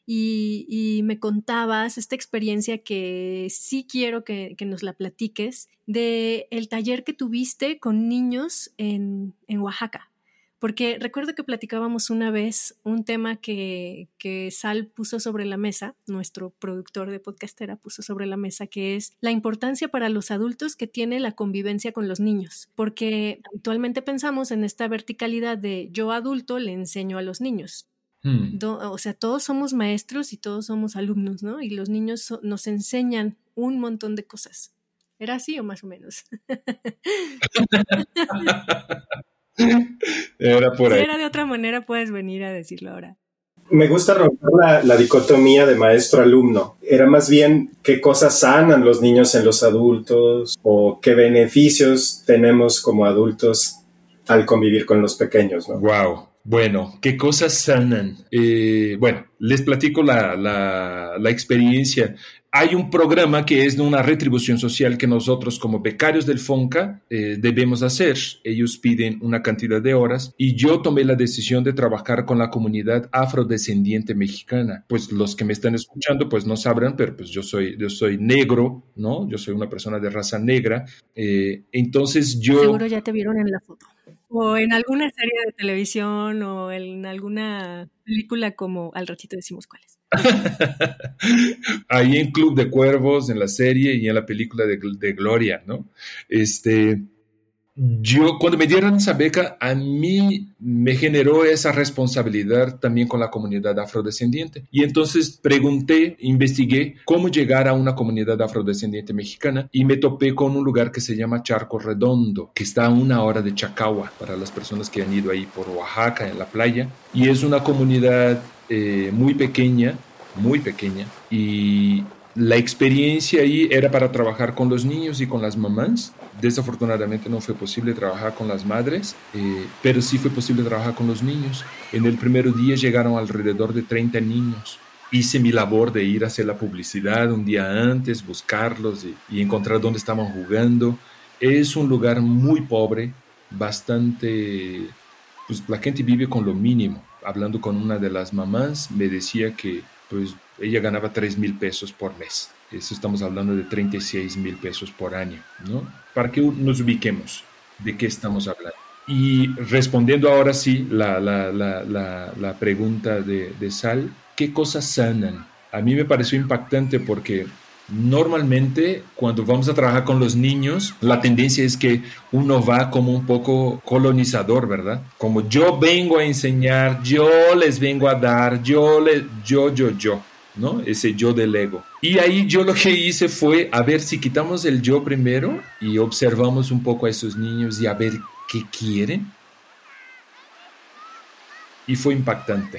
Y me contabas esta experiencia que sí quiero que nos la platiques, de el taller que tuviste con niños en Oaxaca. Porque recuerdo que platicábamos una vez un tema que Sal puso sobre la mesa, nuestro productor de Podcastera puso sobre la mesa, que es la importancia para los adultos que tiene la convivencia con los niños. Porque habitualmente pensamos en esta verticalidad de yo adulto le enseño a los niños. O sea, todos somos maestros y todos somos alumnos, ¿no? Y los niños nos enseñan un montón de cosas. ¿Era así o más o menos? Era por ahí. Si era de otra manera, puedes venir a decirlo ahora. Me gusta romper la dicotomía de maestro-alumno. Era más bien qué cosas sanan los niños en los adultos o qué beneficios tenemos como adultos al convivir con los pequeños, ¿no? Wow. Bueno, ¿qué cosas sanan? Bueno, les platico la experiencia. Hay un programa que es de una retribución social que nosotros como becarios del Fonca debemos hacer. Ellos piden una cantidad de horas y yo tomé la decisión de trabajar con la comunidad afrodescendiente mexicana. Pues los que me están escuchando pues no sabrán, pero pues yo soy negro, ¿no? Yo soy una persona de raza negra. Entonces yo... Seguro ya te vieron en la foto. O en alguna serie de televisión o en alguna película como al ratito decimos cuáles. Ahí en Club de Cuervos, en la serie y en la película de Gloria, ¿no? Yo, cuando me dieron esa beca, a mí me generó esa responsabilidad también con la comunidad afrodescendiente. Y entonces pregunté, investigué cómo llegar a una comunidad afrodescendiente mexicana y me topé con un lugar que se llama Charco Redondo, que está a 1 hora de Chacagua, para las personas que han ido ahí por Oaxaca, en la playa. Y es una comunidad muy pequeña, y la experiencia ahí era para trabajar con los niños y con las mamás. Desafortunadamente no fue posible trabajar con las madres, pero sí fue posible trabajar con los niños. En el primer día llegaron alrededor de 30 niños. Hice mi labor de ir a hacer la publicidad un día antes, buscarlos y encontrar dónde estaban jugando. Es un lugar muy pobre, bastante... Pues la gente vive con lo mínimo. Hablando con una de las mamás, me decía que pues ella ganaba 3,000 pesos por mes. Eso estamos hablando de 36,000 pesos por año, ¿no? Para que nos ubiquemos de qué estamos hablando. Y respondiendo ahora sí la pregunta de Sal, ¿qué cosas sanan? A mí me pareció impactante porque Normalmente, cuando vamos a trabajar con los niños, la tendencia es que uno va como un poco colonizador, ¿verdad? Como yo vengo a enseñar, yo les vengo a dar, yo, ¿no? Ese yo del ego. Y ahí yo lo que hice fue a ver si quitamos el yo primero y observamos un poco a esos niños y a ver qué quieren. Y fue impactante,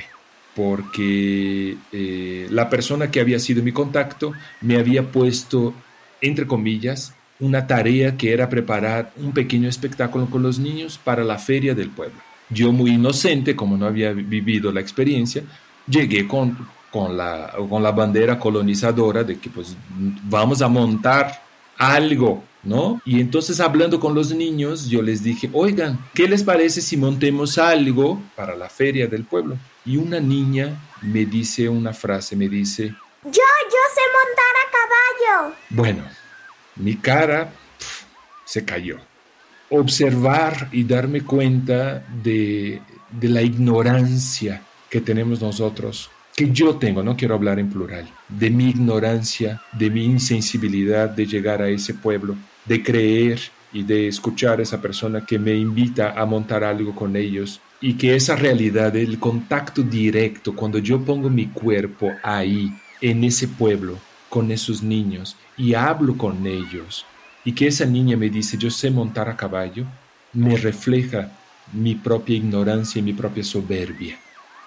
porque la persona que había sido mi contacto me había puesto, entre comillas, una tarea que era preparar un pequeño espectáculo con los niños para la feria del pueblo. Yo, muy inocente, como no había vivido la experiencia, llegué con la bandera colonizadora de que pues vamos a montar algo, ¿no? Y entonces, hablando con los niños, yo les dije, oigan, ¿qué les parece si montemos algo para la feria del pueblo? Y una niña me dice una frase, me dice, yo sé montar a caballo. Bueno, mi cara se cayó. Observar y darme cuenta de la ignorancia que tenemos nosotros, que yo tengo, no quiero hablar en plural, de mi ignorancia, de mi insensibilidad de llegar a ese pueblo, de creer y de escuchar a esa persona que me invita a montar algo con ellos, y que esa realidad, el contacto directo, cuando yo pongo mi cuerpo ahí, en ese pueblo, con esos niños, y hablo con ellos, y que esa niña me dice, yo sé montar a caballo, me refleja mi propia ignorancia y mi propia soberbia,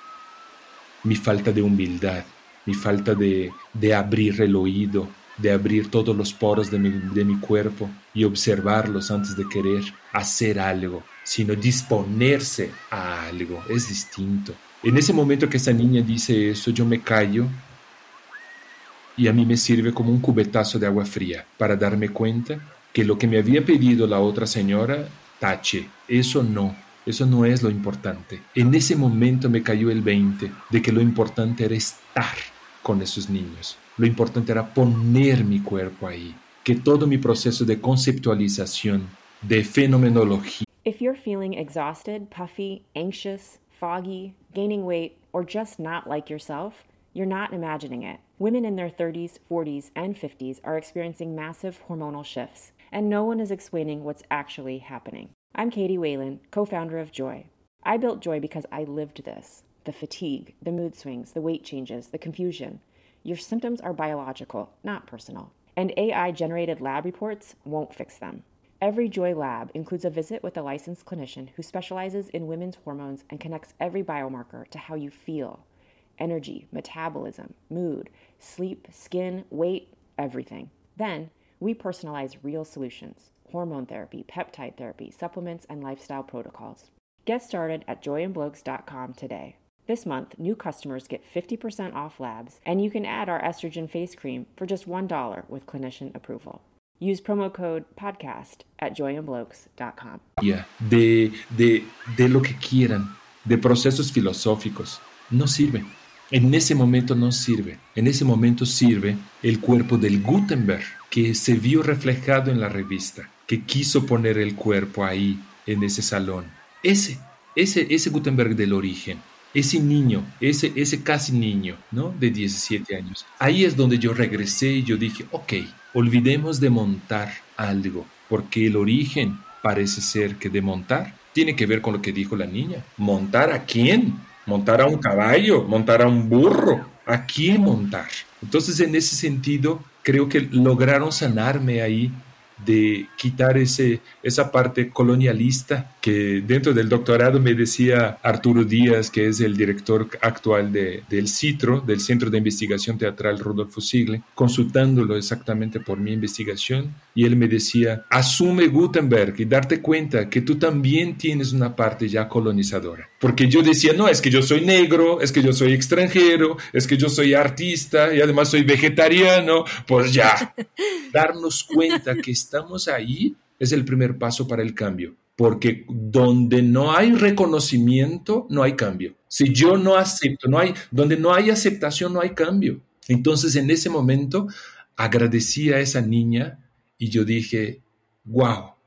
mi falta de humildad, mi falta de abrir el oído, de abrir todos los poros de mi cuerpo y observarlos antes de querer hacer algo, sino disponerse a algo. Es distinto. En ese momento que esa niña dice eso, yo me callo y a mí me sirve como un cubetazo de agua fría para darme cuenta que lo que me había pedido la otra señora, tache, eso no es lo importante. En ese momento me cayó el 20 de que lo importante era estar con esos niños. Lo importante era poner mi cuerpo ahí, que todo mi proceso de conceptualización, de fenomenología. If you're feeling exhausted, puffy, anxious, foggy, gaining weight, or just not like yourself, you're not imagining it. Women in their 30s, 40s, and 50s are experiencing massive hormonal shifts, and no one is explaining what's actually happening. I'm Katie Whalen, co-founder of Joy. I built Joy because I lived this. The fatigue, the mood swings, the weight changes, the confusion. Your symptoms are biological, not personal. And AI-generated lab reports won't fix them. Every Joy lab includes a visit with a licensed clinician who specializes in women's hormones and connects every biomarker to how you feel. Energy, metabolism, mood, sleep, skin, weight, everything. Then, we personalize real solutions. Hormone therapy, peptide therapy, supplements, and lifestyle protocols. Get started at joyandblokes.com today. This month, new customers get 50% off labs, and you can add our estrogen face cream for just $1 with clinician approval. Use promo code podcast at joyandblokes.com. De lo que quieran, de procesos filosóficos, no sirve. En ese momento no sirve. En ese momento sirve el cuerpo del Gutenberg, que se vio reflejado en la revista, que quiso poner el cuerpo ahí, en ese salón. Ese Gutenberg del origen, ese niño, ese casi niño, ¿no? De 17 años. Ahí es donde yo regresé y yo dije, ok, olvidemos de montar algo, porque el origen parece ser que de montar tiene que ver con lo que dijo la niña. ¿Montar a quién? ¿Montar a un caballo? ¿Montar a un burro? ¿A quién montar? Entonces, en ese sentido, creo que lograron sanarme ahí, de quitar esa parte colonialista que dentro del doctorado me decía Arturo Díaz, que es el director actual del CITRO, del Centro de Investigación Teatral Rodolfo Sigle, consultándolo exactamente por mi investigación, y él me decía, asume Gutenberg y darte cuenta que tú también tienes una parte ya colonizadora. Porque yo decía, no, es que yo soy negro, es que yo soy extranjero, es que yo soy artista y además soy vegetariano, pues ya. Darnos cuenta que estamos ahí es el primer paso para el cambio, porque donde no hay reconocimiento, no hay cambio. Si yo no acepto, donde no hay aceptación, no hay cambio. Entonces, en ese momento, agradecí a esa niña y yo dije, wow,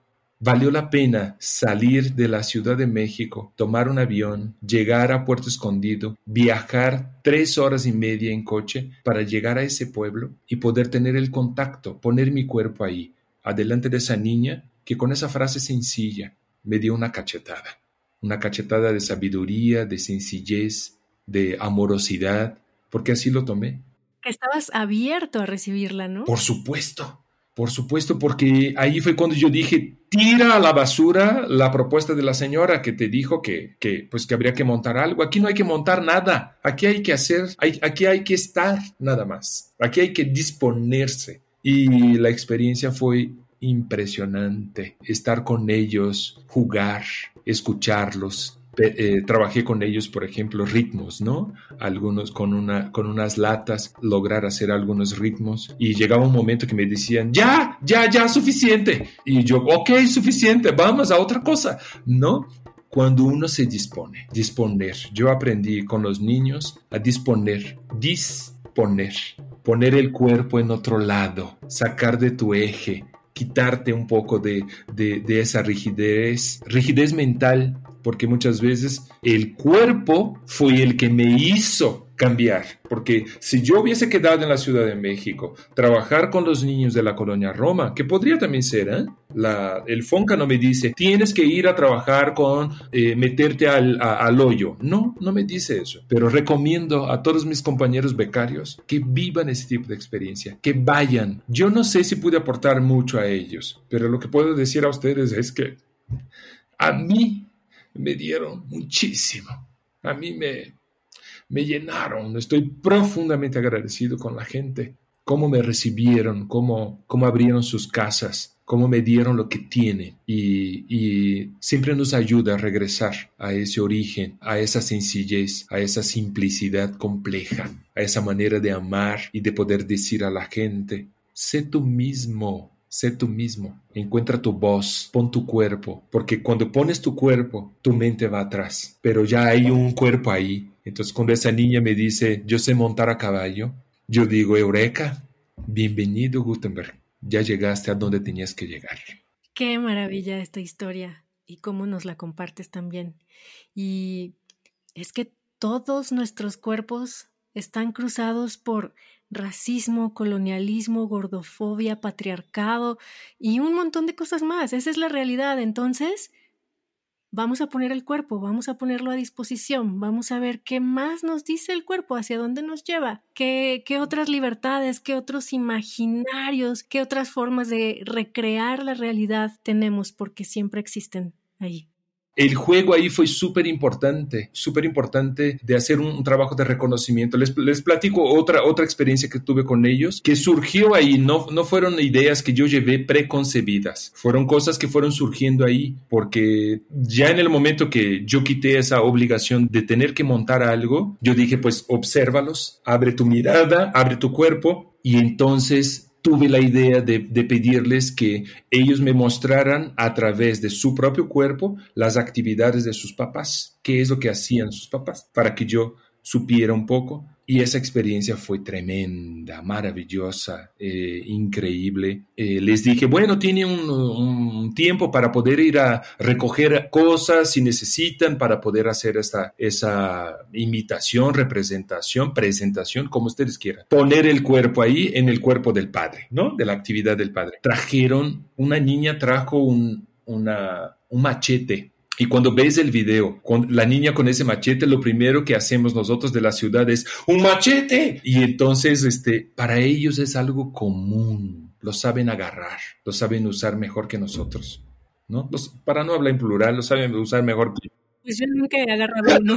Valió la pena salir de la Ciudad de México, tomar un avión, llegar a Puerto Escondido, viajar 3 horas y media en coche para llegar a ese pueblo y poder tener el contacto, poner mi cuerpo ahí, adelante de esa niña que con esa frase sencilla me dio una cachetada de sabiduría, de sencillez, de amorosidad, porque así lo tomé. Que estabas abierto a recibirla, ¿no? Por supuesto, porque ahí fue cuando yo dije, tira a la basura la propuesta de la señora que te dijo que habría que montar algo. Aquí no hay que montar nada, aquí hay que aquí hay que estar nada más, aquí hay que disponerse. Y la experiencia fue impresionante, estar con ellos, jugar, escucharlos. Trabajé con ellos, por ejemplo, ritmos, ¿no? Algunos con unas latas, lograr hacer algunos ritmos. Y llegaba un momento que me decían, ya, suficiente. Y yo, ok, suficiente, vamos a otra cosa, ¿no? Cuando uno se disponer. Yo aprendí con los niños a disponer, poner el cuerpo en otro lado, sacar de tu eje, quitarte un poco de esa rigidez mental, porque muchas veces el cuerpo fue el que me hizo cambiar, porque si yo hubiese quedado en la Ciudad de México, trabajar con los niños de la colonia Roma, que podría también ser, el Fonca no me dice, tienes que ir a trabajar meterte al hoyo. No me dice eso, pero recomiendo a todos mis compañeros becarios que vivan ese tipo de experiencia, que vayan. Yo no sé si pude aportar mucho a ellos, pero lo que puedo decir a ustedes es que a mí me dieron muchísimo, a mí me llenaron. Estoy profundamente agradecido con la gente, cómo me recibieron, cómo abrieron sus casas, cómo me dieron lo que tienen, y siempre nos ayuda a regresar a ese origen, a esa sencillez, a esa simplicidad compleja, a esa manera de amar y de poder decir a la gente, sé tú mismo, encuentra tu voz, pon tu cuerpo, porque cuando pones tu cuerpo, tu mente va atrás, pero ya hay un cuerpo ahí. Entonces cuando esa niña me dice, yo sé montar a caballo, yo digo, Eureka, bienvenido Gutenberg, ya llegaste a donde tenías que llegar. Qué maravilla esta historia y cómo nos la compartes también. Y es que todos nuestros cuerpos están cruzados por racismo, colonialismo, gordofobia, patriarcado y un montón de cosas más. Esa es la realidad. Entonces, vamos a poner el cuerpo, vamos a ponerlo a disposición, vamos a ver qué más nos dice el cuerpo, hacia dónde nos lleva, qué otras libertades, qué otros imaginarios, qué otras formas de recrear la realidad tenemos, porque siempre existen ahí. El juego ahí fue súper importante de hacer un trabajo de reconocimiento. Les platico otra experiencia que tuve con ellos, que surgió ahí. No fueron ideas que yo llevé preconcebidas, fueron cosas que fueron surgiendo ahí, porque ya en el momento que yo quité esa obligación de tener que montar algo, yo dije, pues obsérvalos, abre tu mirada, abre tu cuerpo, y entonces tuve la idea de pedirles que ellos me mostraran a través de su propio cuerpo las actividades de sus papás, qué es lo que hacían sus papás, para que yo supiera un poco. Y esa experiencia fue tremenda, maravillosa, increíble. Les dije, bueno, tienen un tiempo para poder ir a recoger cosas si necesitan, para poder hacer esa imitación, representación, presentación, como ustedes quieran. Poner el cuerpo ahí en el cuerpo del padre, ¿no? De la actividad del padre. Una niña trajo un machete. Y cuando ves el video, con la niña con ese machete, lo primero que hacemos nosotros de la ciudad es ¡un machete! Y entonces, para ellos es algo común. Lo saben agarrar, lo saben usar mejor que nosotros, ¿no? Para no hablar en plural, lo saben usar mejor que... Pues yo nunca he agarrado uno.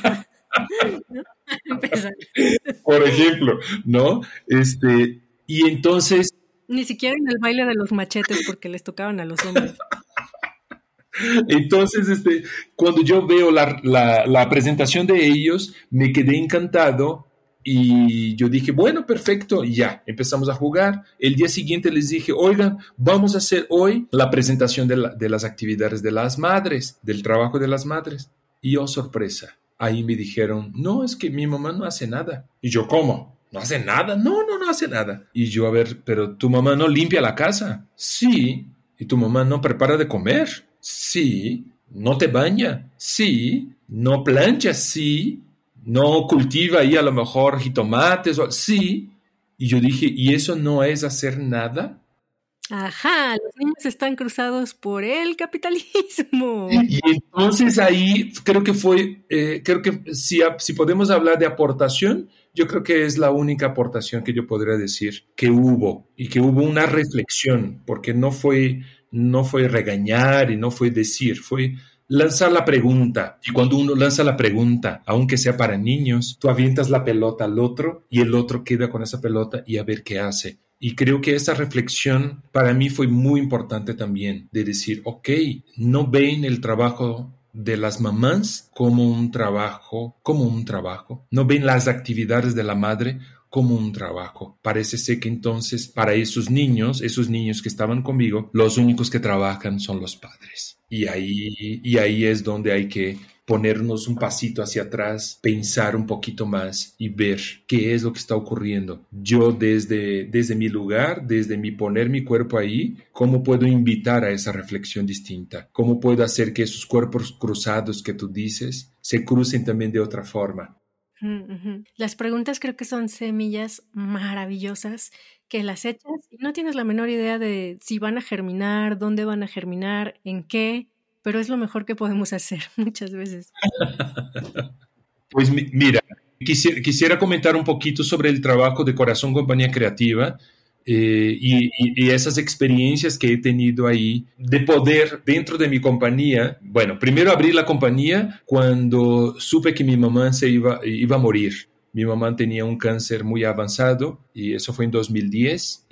Por ejemplo, ¿no? Y entonces... Ni siquiera en el baile de los machetes, porque les tocaban a los hombres. Entonces, cuando yo veo la presentación de ellos, me quedé encantado y yo dije, bueno, perfecto, y ya, empezamos a jugar. El día siguiente les dije, oigan, vamos a hacer hoy la presentación de las actividades de las madres, del trabajo de las madres. Y oh, sorpresa, ahí me dijeron, no, es que mi mamá no hace nada. Y yo, ¿cómo? ¿No hace nada? No hace nada. Y yo, a ver, pero tu mamá no limpia la casa. Sí, ¿Y tu mamá no prepara de comer? Sí. ¿No te baña? Sí. ¿No plancha? Sí. ¿No cultiva ahí a lo mejor jitomates? Sí. Y yo dije, ¿y eso no es hacer nada? Ajá, los niños están cruzados por el capitalismo. Y entonces ahí creo que si podemos hablar de aportación, yo creo que es la única aportación que yo podría decir que hubo, y que hubo una reflexión, porque no fue regañar y no fue decir, fue lanzar la pregunta. Y cuando uno lanza la pregunta, aunque sea para niños, tú avientas la pelota al otro y el otro queda con esa pelota y a ver qué hace. Y creo que esa reflexión para mí fue muy importante también, de decir, ok, no ven el trabajo de las mamás como un trabajo, no ven las actividades de la madre como un trabajo. Parece ser que entonces para esos niños que estaban conmigo, los únicos que trabajan son los padres. Y ahí es donde hay que ponernos un pasito hacia atrás, pensar un poquito más y ver qué es lo que está ocurriendo. Yo desde mi lugar, desde mi poner mi cuerpo ahí, ¿cómo puedo invitar a esa reflexión distinta? ¿Cómo puedo hacer que esos cuerpos cruzados que tú dices se crucen también de otra forma? Uh-huh. Las preguntas creo que son semillas maravillosas que las echas y no tienes la menor idea de si van a germinar, dónde van a germinar, en qué, pero es lo mejor que podemos hacer muchas veces. Pues mira, quisiera comentar un poquito sobre el trabajo de Corazón Compañía Creativa y esas experiencias que he tenido ahí de poder dentro de mi compañía. Bueno, primero abrí la compañía cuando supe que mi mamá iba a morir. Mi mamá tenía un cáncer muy avanzado y eso fue en 2010.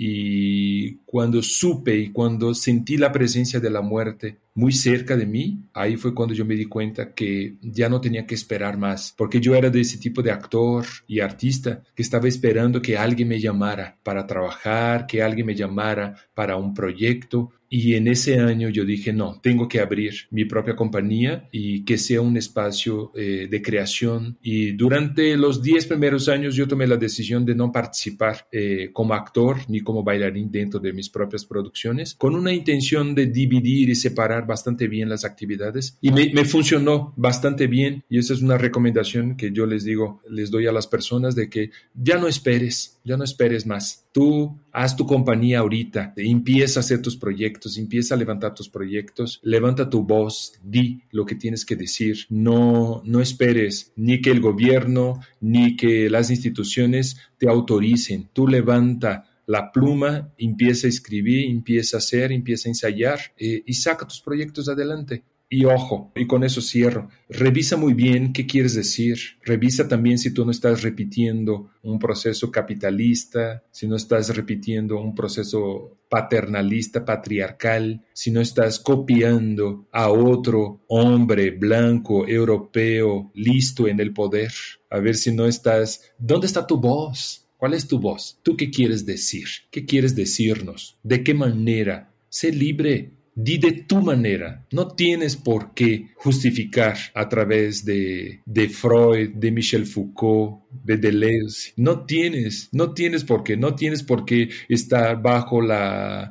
Y cuando supe y cuando sentí la presencia de la muerte muy cerca de mí, ahí fue cuando yo me di cuenta que ya no tenía que esperar más, porque yo era de ese tipo de actor y artista que estaba esperando que alguien me llamara para trabajar, que alguien me llamara para un proyecto. Y en ese año yo dije, no, tengo que abrir mi propia compañía y que sea un espacio de creación. Y durante los 10 primeros años yo tomé la decisión de no participar como actor ni como bailarín dentro de mis propias producciones, con una intención de dividir y separar bastante bien las actividades. Y me funcionó bastante bien. Y esa es una recomendación que yo les doy a las personas, de que ya no esperes más. Tú haz tu compañía ahorita, empieza a hacer tus proyectos, empieza a levantar tus proyectos, levanta tu voz, di lo que tienes que decir. No esperes ni que el gobierno ni que las instituciones te autoricen. Tú levanta la pluma, empieza a escribir, empieza a hacer, empieza a ensayar y saca tus proyectos adelante. Y ojo, y con eso cierro, revisa muy bien qué quieres decir, revisa también si tú no estás repitiendo un proceso capitalista, si no estás repitiendo un proceso paternalista, patriarcal, si no estás copiando a otro hombre blanco, europeo, listo en el poder, a ver si no estás, ¿dónde está tu voz? ¿Cuál es tu voz? ¿Tú qué quieres decir? ¿Qué quieres decirnos? ¿De qué manera? Sé libre. Di de tu manera. No tienes por qué justificar a través de Freud, de Michel Foucault, de Deleuze. No tienes por qué. No tienes por qué estar bajo la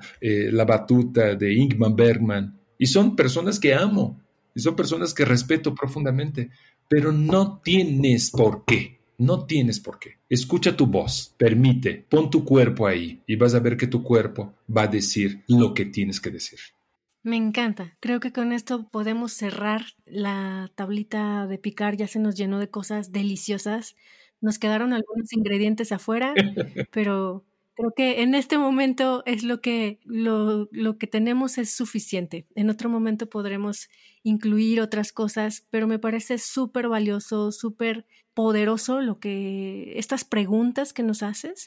batuta de Ingmar Bergman. Y son personas que amo. Y son personas que respeto profundamente. Pero no tienes por qué. No tienes por qué. Escucha tu voz, permite, pon tu cuerpo ahí y vas a ver que tu cuerpo va a decir lo que tienes que decir. Me encanta. Creo que con esto podemos cerrar la tablita de picar. Ya se nos llenó de cosas deliciosas. Nos quedaron algunos ingredientes afuera, pero creo que en este momento es lo que tenemos es suficiente. En otro momento podremos incluir otras cosas, pero me parece súper valioso, súper poderoso estas preguntas que nos haces.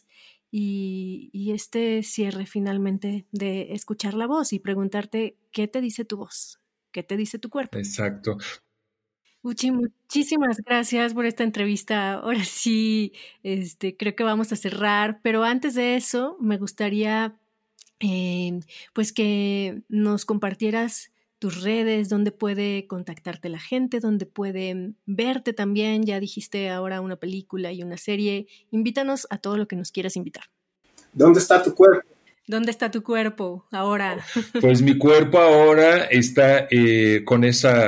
Y este cierre finalmente de escuchar la voz y preguntarte qué te dice tu voz, qué te dice tu cuerpo. Exacto. Uchi, muchísimas gracias por esta entrevista. Ahora sí, creo que vamos a cerrar, pero antes de eso me gustaría pues que nos compartieras tus redes, dónde puede contactarte la gente, dónde puede verte también. Ya dijiste ahora una película y una serie. Invítanos a todo lo que nos quieras invitar. ¿Dónde está tu cuerpo? ¿Dónde está tu cuerpo ahora? Pues mi cuerpo ahora está con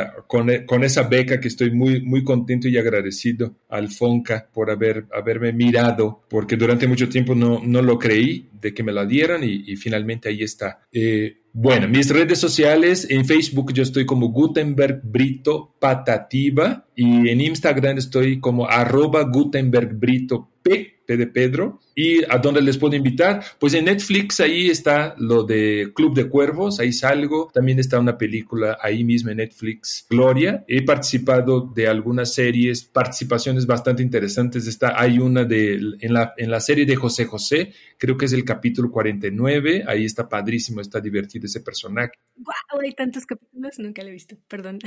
esa beca que estoy muy, muy contento y agradecido al FONCA por haberme mirado, porque durante mucho tiempo no lo creí de que me la dieran y finalmente ahí está. Bueno, mis redes sociales, en Facebook yo estoy como Gutenberg Brito Patativa y en Instagram estoy como @GutenbergBrito P de Pedro. ¿Y a dónde les puedo invitar? Pues en Netflix ahí está lo de Club de Cuervos, ahí salgo. También está una película ahí mismo en Netflix, Gloria. He participado de algunas series, participaciones bastante interesantes. Hay una en la serie de José José, creo que es el capítulo 49, ahí está padrísimo, está divertido ese personaje. ¡Wow! Hay tantos capítulos, nunca lo he visto, perdón.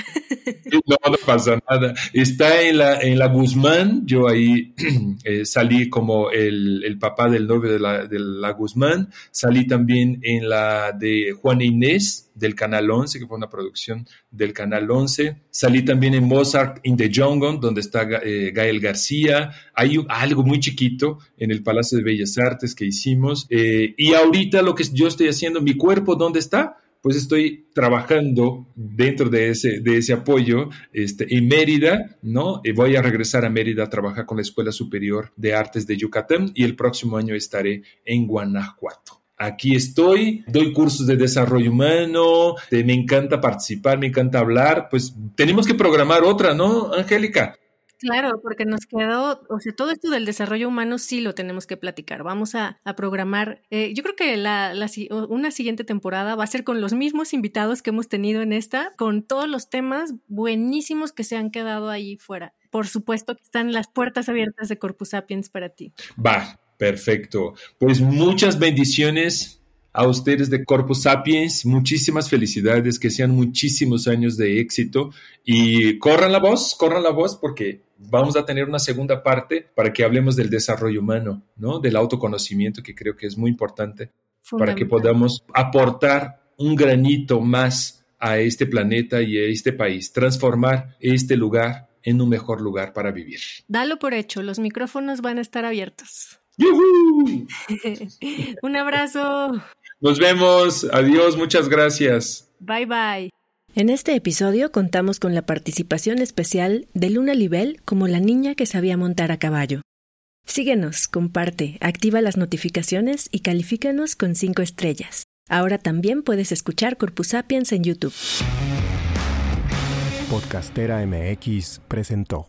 No pasa nada. Está en la Guzmán, yo ahí salí como el papá del novio de la Guzmán, salí también en la de Juana Inés del Canal 11, que fue una producción del Canal 11, salí también en Mozart in the Jungle, donde está Gael García, hay algo muy chiquito en el Palacio de Bellas Artes que hicimos, y ahorita lo que yo estoy haciendo, mi cuerpo, ¿dónde está? Pues estoy trabajando dentro de ese apoyo en Mérida, ¿no? Voy a regresar a Mérida a trabajar con la Escuela Superior de Artes de Yucatán y el próximo año estaré en Guanajuato. Aquí estoy, doy cursos de desarrollo humano, me encanta participar, me encanta hablar, pues tenemos que programar otra, ¿no, Angélica? Claro, porque nos quedó, o sea, todo esto del desarrollo humano sí lo tenemos que platicar. Vamos a programar, yo creo que una siguiente temporada va a ser con los mismos invitados que hemos tenido en esta, con todos los temas buenísimos que se han quedado ahí fuera. Por supuesto que están las puertas abiertas de Corpus Sapiens para ti. Va, perfecto. Pues muchas bendiciones a ustedes de Corpus Sapiens, muchísimas felicidades, que sean muchísimos años de éxito y corran la voz porque vamos a tener una segunda parte para que hablemos del desarrollo humano, ¿no? Del autoconocimiento, que creo que es muy importante para que podamos aportar un granito más a este planeta y a este país, transformar este lugar en un mejor lugar para vivir. Dalo por hecho, los micrófonos van a estar abiertos. ¡Yujú! Un abrazo. Nos vemos. Adiós. Muchas gracias. Bye, bye. En este episodio contamos con la participación especial de Luna Libel como la niña que sabía montar a caballo. Síguenos, comparte, activa las notificaciones y califícanos con 5 estrellas. Ahora también puedes escuchar Corpus Sapiens en YouTube. Podcastera MX presentó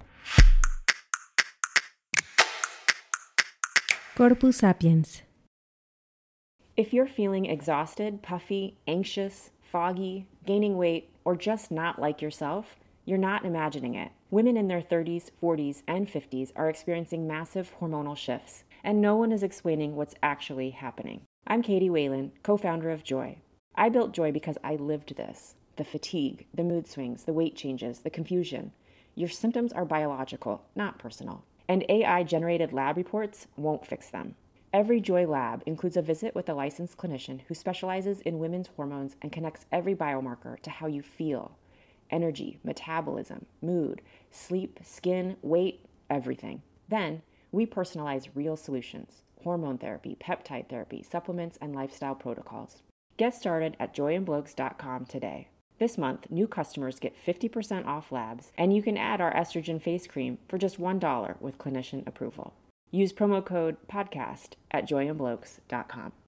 Corpus Sapiens. If you're feeling exhausted, puffy, anxious, foggy, gaining weight, or just not like yourself, you're not imagining it. Women in their 30s, 40s, and 50s are experiencing massive hormonal shifts, and no one is explaining what's actually happening. I'm Katie Whalen, co-founder of Joy. I built Joy because I lived this. The fatigue, the mood swings, the weight changes, the confusion. Your symptoms are biological, not personal. And AI-generated lab reports won't fix them. Every Joy lab includes a visit with a licensed clinician who specializes in women's hormones and connects every biomarker to how you feel. Energy, metabolism, mood, sleep, skin, weight, everything. Then, we personalize real solutions: hormone therapy, peptide therapy, supplements, and lifestyle protocols. Get started at joyandblokes.com today. This month, new customers get 50% off labs, and you can add our estrogen face cream for just $1 with clinician approval. Use promo code PODCAST at joyandblokes.com.